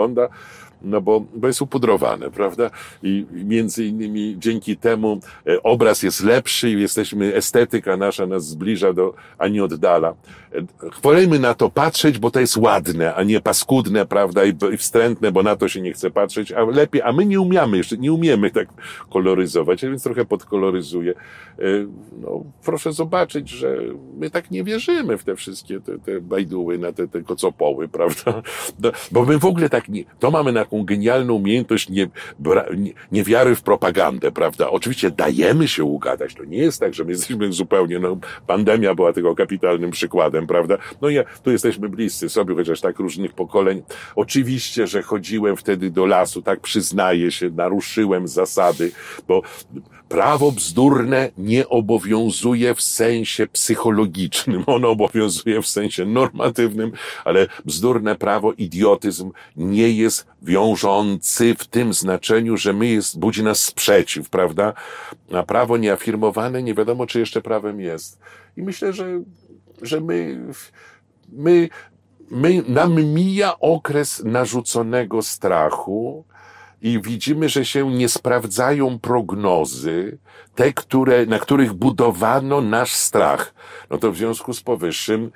no bo, bo jest upudrowane, prawda? I między innymi dzięki temu obraz jest lepszy i jesteśmy, estetyka nasza nas zbliża do, a nie oddala. Wolimy na to patrzeć, bo to jest ładne, a nie paskudne, prawda, i, i wstrętne, bo na to się nie chce patrzeć, a lepiej, a my nie umiemy jeszcze, nie umiemy tak koloryzować, więc trochę podkoloryzuję. No, proszę zobaczyć, że my tak nie wierzymy w te wszystkie te, te bajduły, na te, te kocopoły, prawda? Bo my w ogóle tak nie, to mamy taką genialną umiejętność nie, nie, niewiary w propagandę, prawda? Oczywiście dajemy się ugadać, to nie jest tak, że my jesteśmy zupełnie, no, pandemia była tego kapitalnym przykładem, prawda? No ja, tu jesteśmy bliscy sobie, chociaż tak różnych pokoleń. Oczywiście, że chodziłem wtedy do lasu, tak przyznaję się, naruszyłem zasady, bo prawo bzdurne nie obowiązuje w sensie psychologicznym, ono obowiązuje w sensie normatywnym, ale bzdurne prawo, idiotyzm nie jest wiążący w tym znaczeniu, że my jest, budzi nas sprzeciw, prawda? A prawo nieafirmowane nie wiadomo, czy jeszcze prawem jest. I myślę, że, że my, my, my, nam mija okres narzuconego strachu, i widzimy, że się nie sprawdzają prognozy, te, które, na których budowano nasz strach. No to w związku z powyższym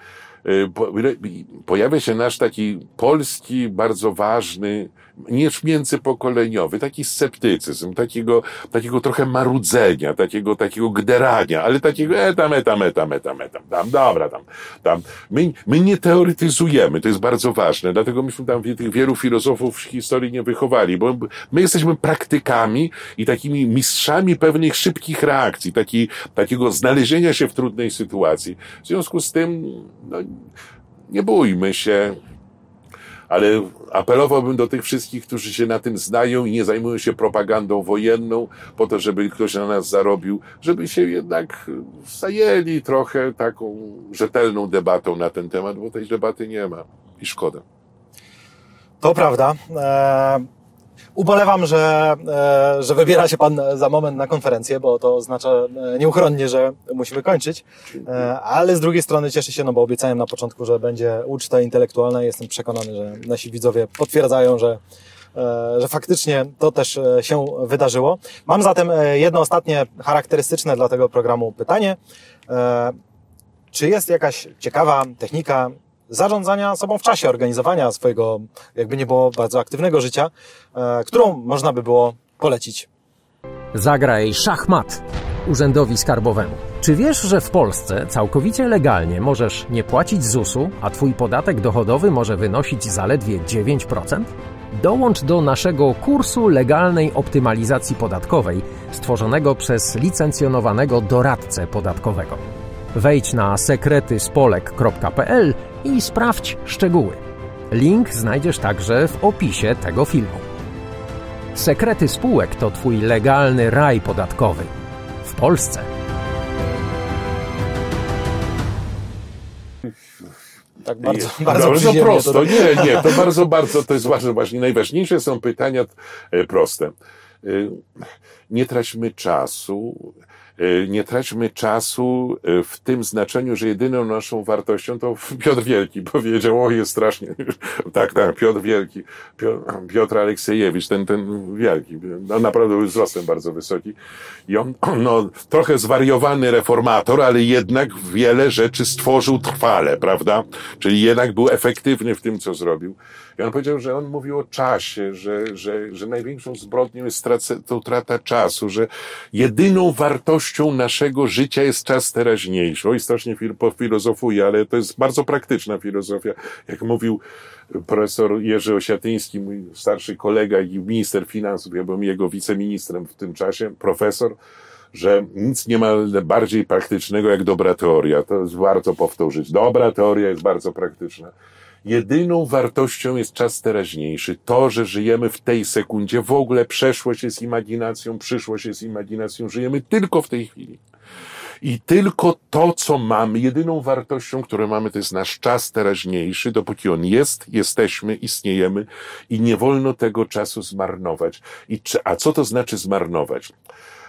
pojawia się nasz taki polski, bardzo ważny, nie międzypokoleniowy, taki sceptycyzm, takiego, takiego trochę marudzenia, takiego, takiego gderania, ale takiego e tam, e tam, e tam, e tam, e tam, tam, dobra, tam, tam. My, my nie teoretyzujemy, to jest bardzo ważne, dlatego myśmy tam tych wielu filozofów w historii nie wychowali, bo my jesteśmy praktykami i takimi mistrzami pewnych szybkich reakcji, taki, takiego znalezienia się w trudnej sytuacji. W związku z tym, no, nie bójmy się, ale apelowałbym do tych wszystkich, którzy się na tym znają i nie zajmują się propagandą wojenną po to, żeby ktoś na nas zarobił, żeby się jednak zajęli trochę taką rzetelną debatą na ten temat, bo tej debaty nie ma i szkoda. To prawda. E, ubolewam, że, e, że wybiera się Pan za moment na konferencję, bo to oznacza nieuchronnie, że musimy kończyć. E, ale z drugiej strony cieszę się, no bo obiecałem na początku, że będzie uczta intelektualna i jestem przekonany, że nasi widzowie potwierdzają, że, e, że faktycznie to też się wydarzyło. Mam zatem jedno ostatnie charakterystyczne dla tego programu pytanie. E, czy jest jakaś ciekawa technika zarządzania sobą w czasie, organizowania swojego, jakby nie było, bardzo aktywnego życia, e, którą można by było polecić? Zagraj szachmat Urzędowi Skarbowemu. Czy wiesz, że w Polsce całkowicie legalnie możesz nie płacić zusu, a twój podatek dochodowy może wynosić zaledwie dziewięć procent? Dołącz do naszego kursu legalnej optymalizacji podatkowej, stworzonego przez licencjonowanego doradcę podatkowego. Wejdź na sekrety spolek kropka p l i sprawdź szczegóły. Link znajdziesz także w opisie tego filmu. Sekrety Spółek to twój legalny raj podatkowy w Polsce. Tak bardzo, Nie, bardzo bardzo prosto. To... Nie, nie, to bardzo, bardzo, to jest ważne, właśnie najważniejsze są pytania proste. Nie traćmy czasu, nie traćmy czasu w tym znaczeniu, że jedyną naszą wartością to Piotr Wielki powiedział, o jest strasznie, tak, tak, Piotr Wielki, Piotr, Piotr Aleksiejewicz, ten, ten wielki, no naprawdę był wzrostem bardzo wysoki i on, no, trochę zwariowany reformator, ale jednak wiele rzeczy stworzył trwale, prawda, czyli jednak był efektywny w tym, co zrobił. I on powiedział, że on mówił o czasie, że, że, że największą zbrodnią jest strace, to utrata czasu, że jedyną wartością naszego życia jest czas teraźniejszy. Oj, strasznie pofilozofuję, ale to jest bardzo praktyczna filozofia. Jak mówił profesor Jerzy Osiatyński, mój starszy kolega i minister finansów, ja byłem jego wiceministrem w tym czasie, profesor, że nic nie ma bardziej praktycznego jak dobra teoria. To jest warto powtórzyć. Dobra teoria jest bardzo praktyczna. Jedyną wartością jest czas teraźniejszy. To, że żyjemy w tej sekundzie, w ogóle przeszłość jest imaginacją, przyszłość jest imaginacją, żyjemy tylko w tej chwili. I tylko to, co mamy, jedyną wartością, którą mamy, to jest nasz czas teraźniejszy, dopóki on jest, jesteśmy, istniejemy i nie wolno tego czasu zmarnować. I czy, a co to znaczy zmarnować?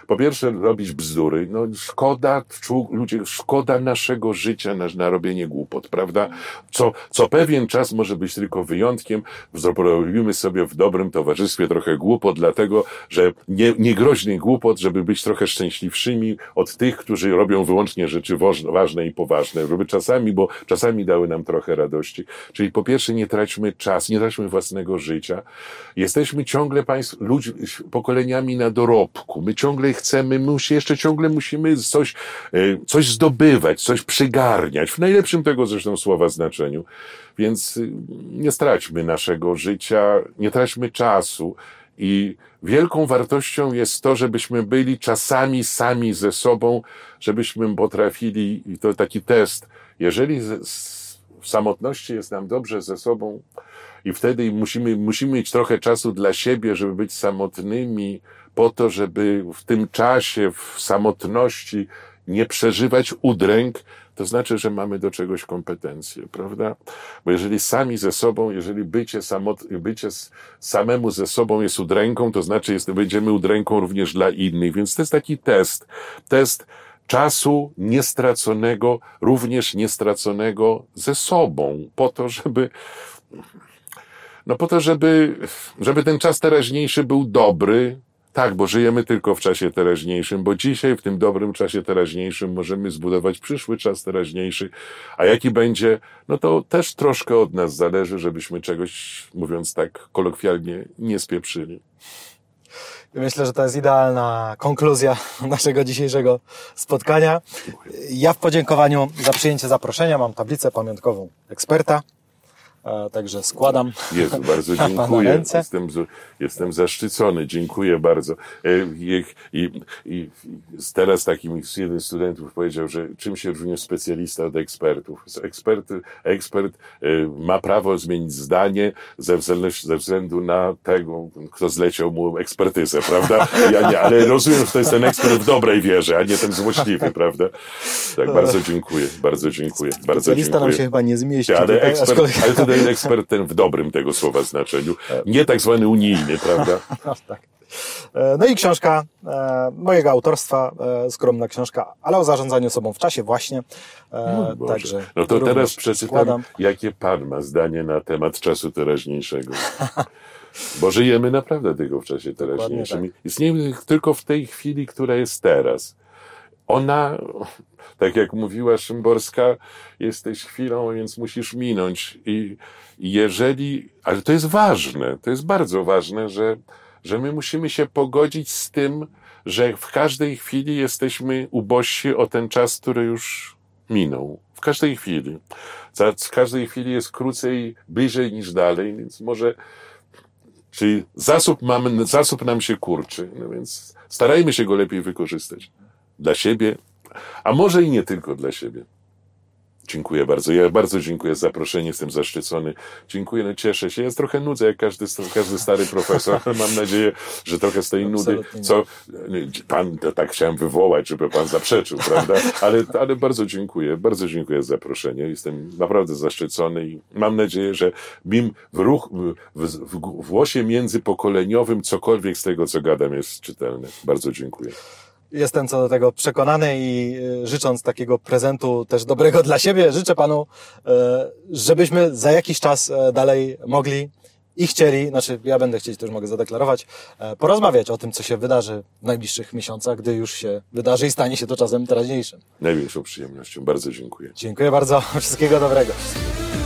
po pierwsze robić bzdury. No szkoda, ludzie, szkoda naszego życia na, na robienie głupot, prawda? Co, co pewien czas może być tylko wyjątkiem. Zrobimy sobie w dobrym towarzystwie trochę głupot, dlatego, że nie, nie groźnych głupot, żeby być trochę szczęśliwszymi od tych, którzy robią wyłącznie rzeczy ważne i poważne, żeby czasami, bo czasami dały nam trochę radości. Czyli po pierwsze nie traćmy czas, nie traćmy własnego życia. Jesteśmy ciągle państw, ludźmi, pokoleniami na dorobku. My ciągle chcemy, my jeszcze ciągle musimy coś, coś zdobywać, coś przygarniać. W najlepszym tego zresztą słowa znaczeniu. Więc nie straćmy naszego życia, nie traćmy czasu. I wielką wartością jest to, żebyśmy byli czasami sami ze sobą, żebyśmy potrafili, i to taki test, jeżeli w samotności jest nam dobrze ze sobą i wtedy musimy, musimy mieć trochę czasu dla siebie, żeby być samotnymi, po to, żeby w tym czasie, w samotności nie przeżywać udręk, to znaczy, że mamy do czegoś kompetencje, prawda? Bo jeżeli sami ze sobą, jeżeli bycie, samot, bycie samemu ze sobą jest udręką, to znaczy, jest, będziemy udręką również dla innych. Więc to jest taki test. Test czasu niestraconego, również niestraconego ze sobą, po to, żeby, no po to, żeby, żeby ten czas teraźniejszy był dobry. Tak, bo żyjemy tylko w czasie teraźniejszym, bo dzisiaj w tym dobrym czasie teraźniejszym możemy zbudować przyszły czas teraźniejszy, a jaki będzie, no to też troszkę od nas zależy, żebyśmy czegoś, mówiąc tak kolokwialnie, nie spieprzyli. Myślę, że to jest idealna konkluzja naszego dzisiejszego spotkania. Ja w podziękowaniu za przyjęcie zaproszenia mam tablicę pamiątkową eksperta. Także składam. Jezu, bardzo dziękuję. Jestem, jestem zaszczycony. Dziękuję bardzo. I, i, i teraz taki jeden z studentów powiedział, że czym się różni specjalista od ekspertów. Ekspert, ekspert ma prawo zmienić zdanie ze względu, ze względu na tego, kto zleciał mu ekspertyzę, prawda? Ja nie, ale rozumiem, że to jest ten ekspert w dobrej wierze, a nie ten złośliwy, prawda? Tak, bardzo dziękuję. Bardzo dziękuję. Bardzo Specjalista dziękuję. nam się chyba nie zmieści. Ale tutaj, ekspert, aczkolwiek... ale tutaj ekspert ten w dobrym tego słowa znaczeniu, nie tak zwany unijny, prawda? No, tak. No i książka mojego autorstwa, skromna książka, ale o zarządzaniu sobą w czasie właśnie. No, Także no to teraz przeczytam, składam. jakie Pan ma zdanie na temat czasu teraźniejszego. Bo żyjemy naprawdę tylko w czasie teraźniejszym. Tak. Istniejemy tylko w tej chwili, która jest teraz. Ona, tak jak mówiła Szymborska, jesteś chwilą, więc musisz minąć. I jeżeli, ale to jest ważne, to jest bardzo ważne, że, że my musimy się pogodzić z tym, że w każdej chwili jesteśmy ubożsi o ten czas, który już minął. W każdej chwili. W każdej chwili jest krócej, bliżej niż dalej, więc może, czyli zasób mamy, zasób nam się kurczy, no więc starajmy się go lepiej wykorzystać. Dla siebie, a może i nie tylko dla siebie. Dziękuję bardzo. Ja bardzo dziękuję za zaproszenie, jestem zaszczycony. Dziękuję, no cieszę się. Ja trochę nudzę, jak każdy, każdy stary profesor. Mam nadzieję, że trochę z tej nudy, co pan, to tak chciałem wywołać, żeby pan zaprzeczył, prawda? Ale, ale bardzo dziękuję, bardzo dziękuję za zaproszenie. Jestem naprawdę zaszczycony i mam nadzieję, że bim w ruch, w, w, w głosie międzypokoleniowym cokolwiek z tego, co gadam, jest czytelne. Bardzo dziękuję. Jestem co do tego przekonany i życząc takiego prezentu też dobrego dla siebie, życzę Panu, żebyśmy za jakiś czas dalej mogli i chcieli, znaczy ja będę chcieć, to już mogę zadeklarować, porozmawiać o tym, co się wydarzy w najbliższych miesiącach, gdy już się wydarzy i stanie się to czasem teraźniejszym. Największą przyjemnością. Bardzo dziękuję. Dziękuję bardzo. Wszystkiego dobrego.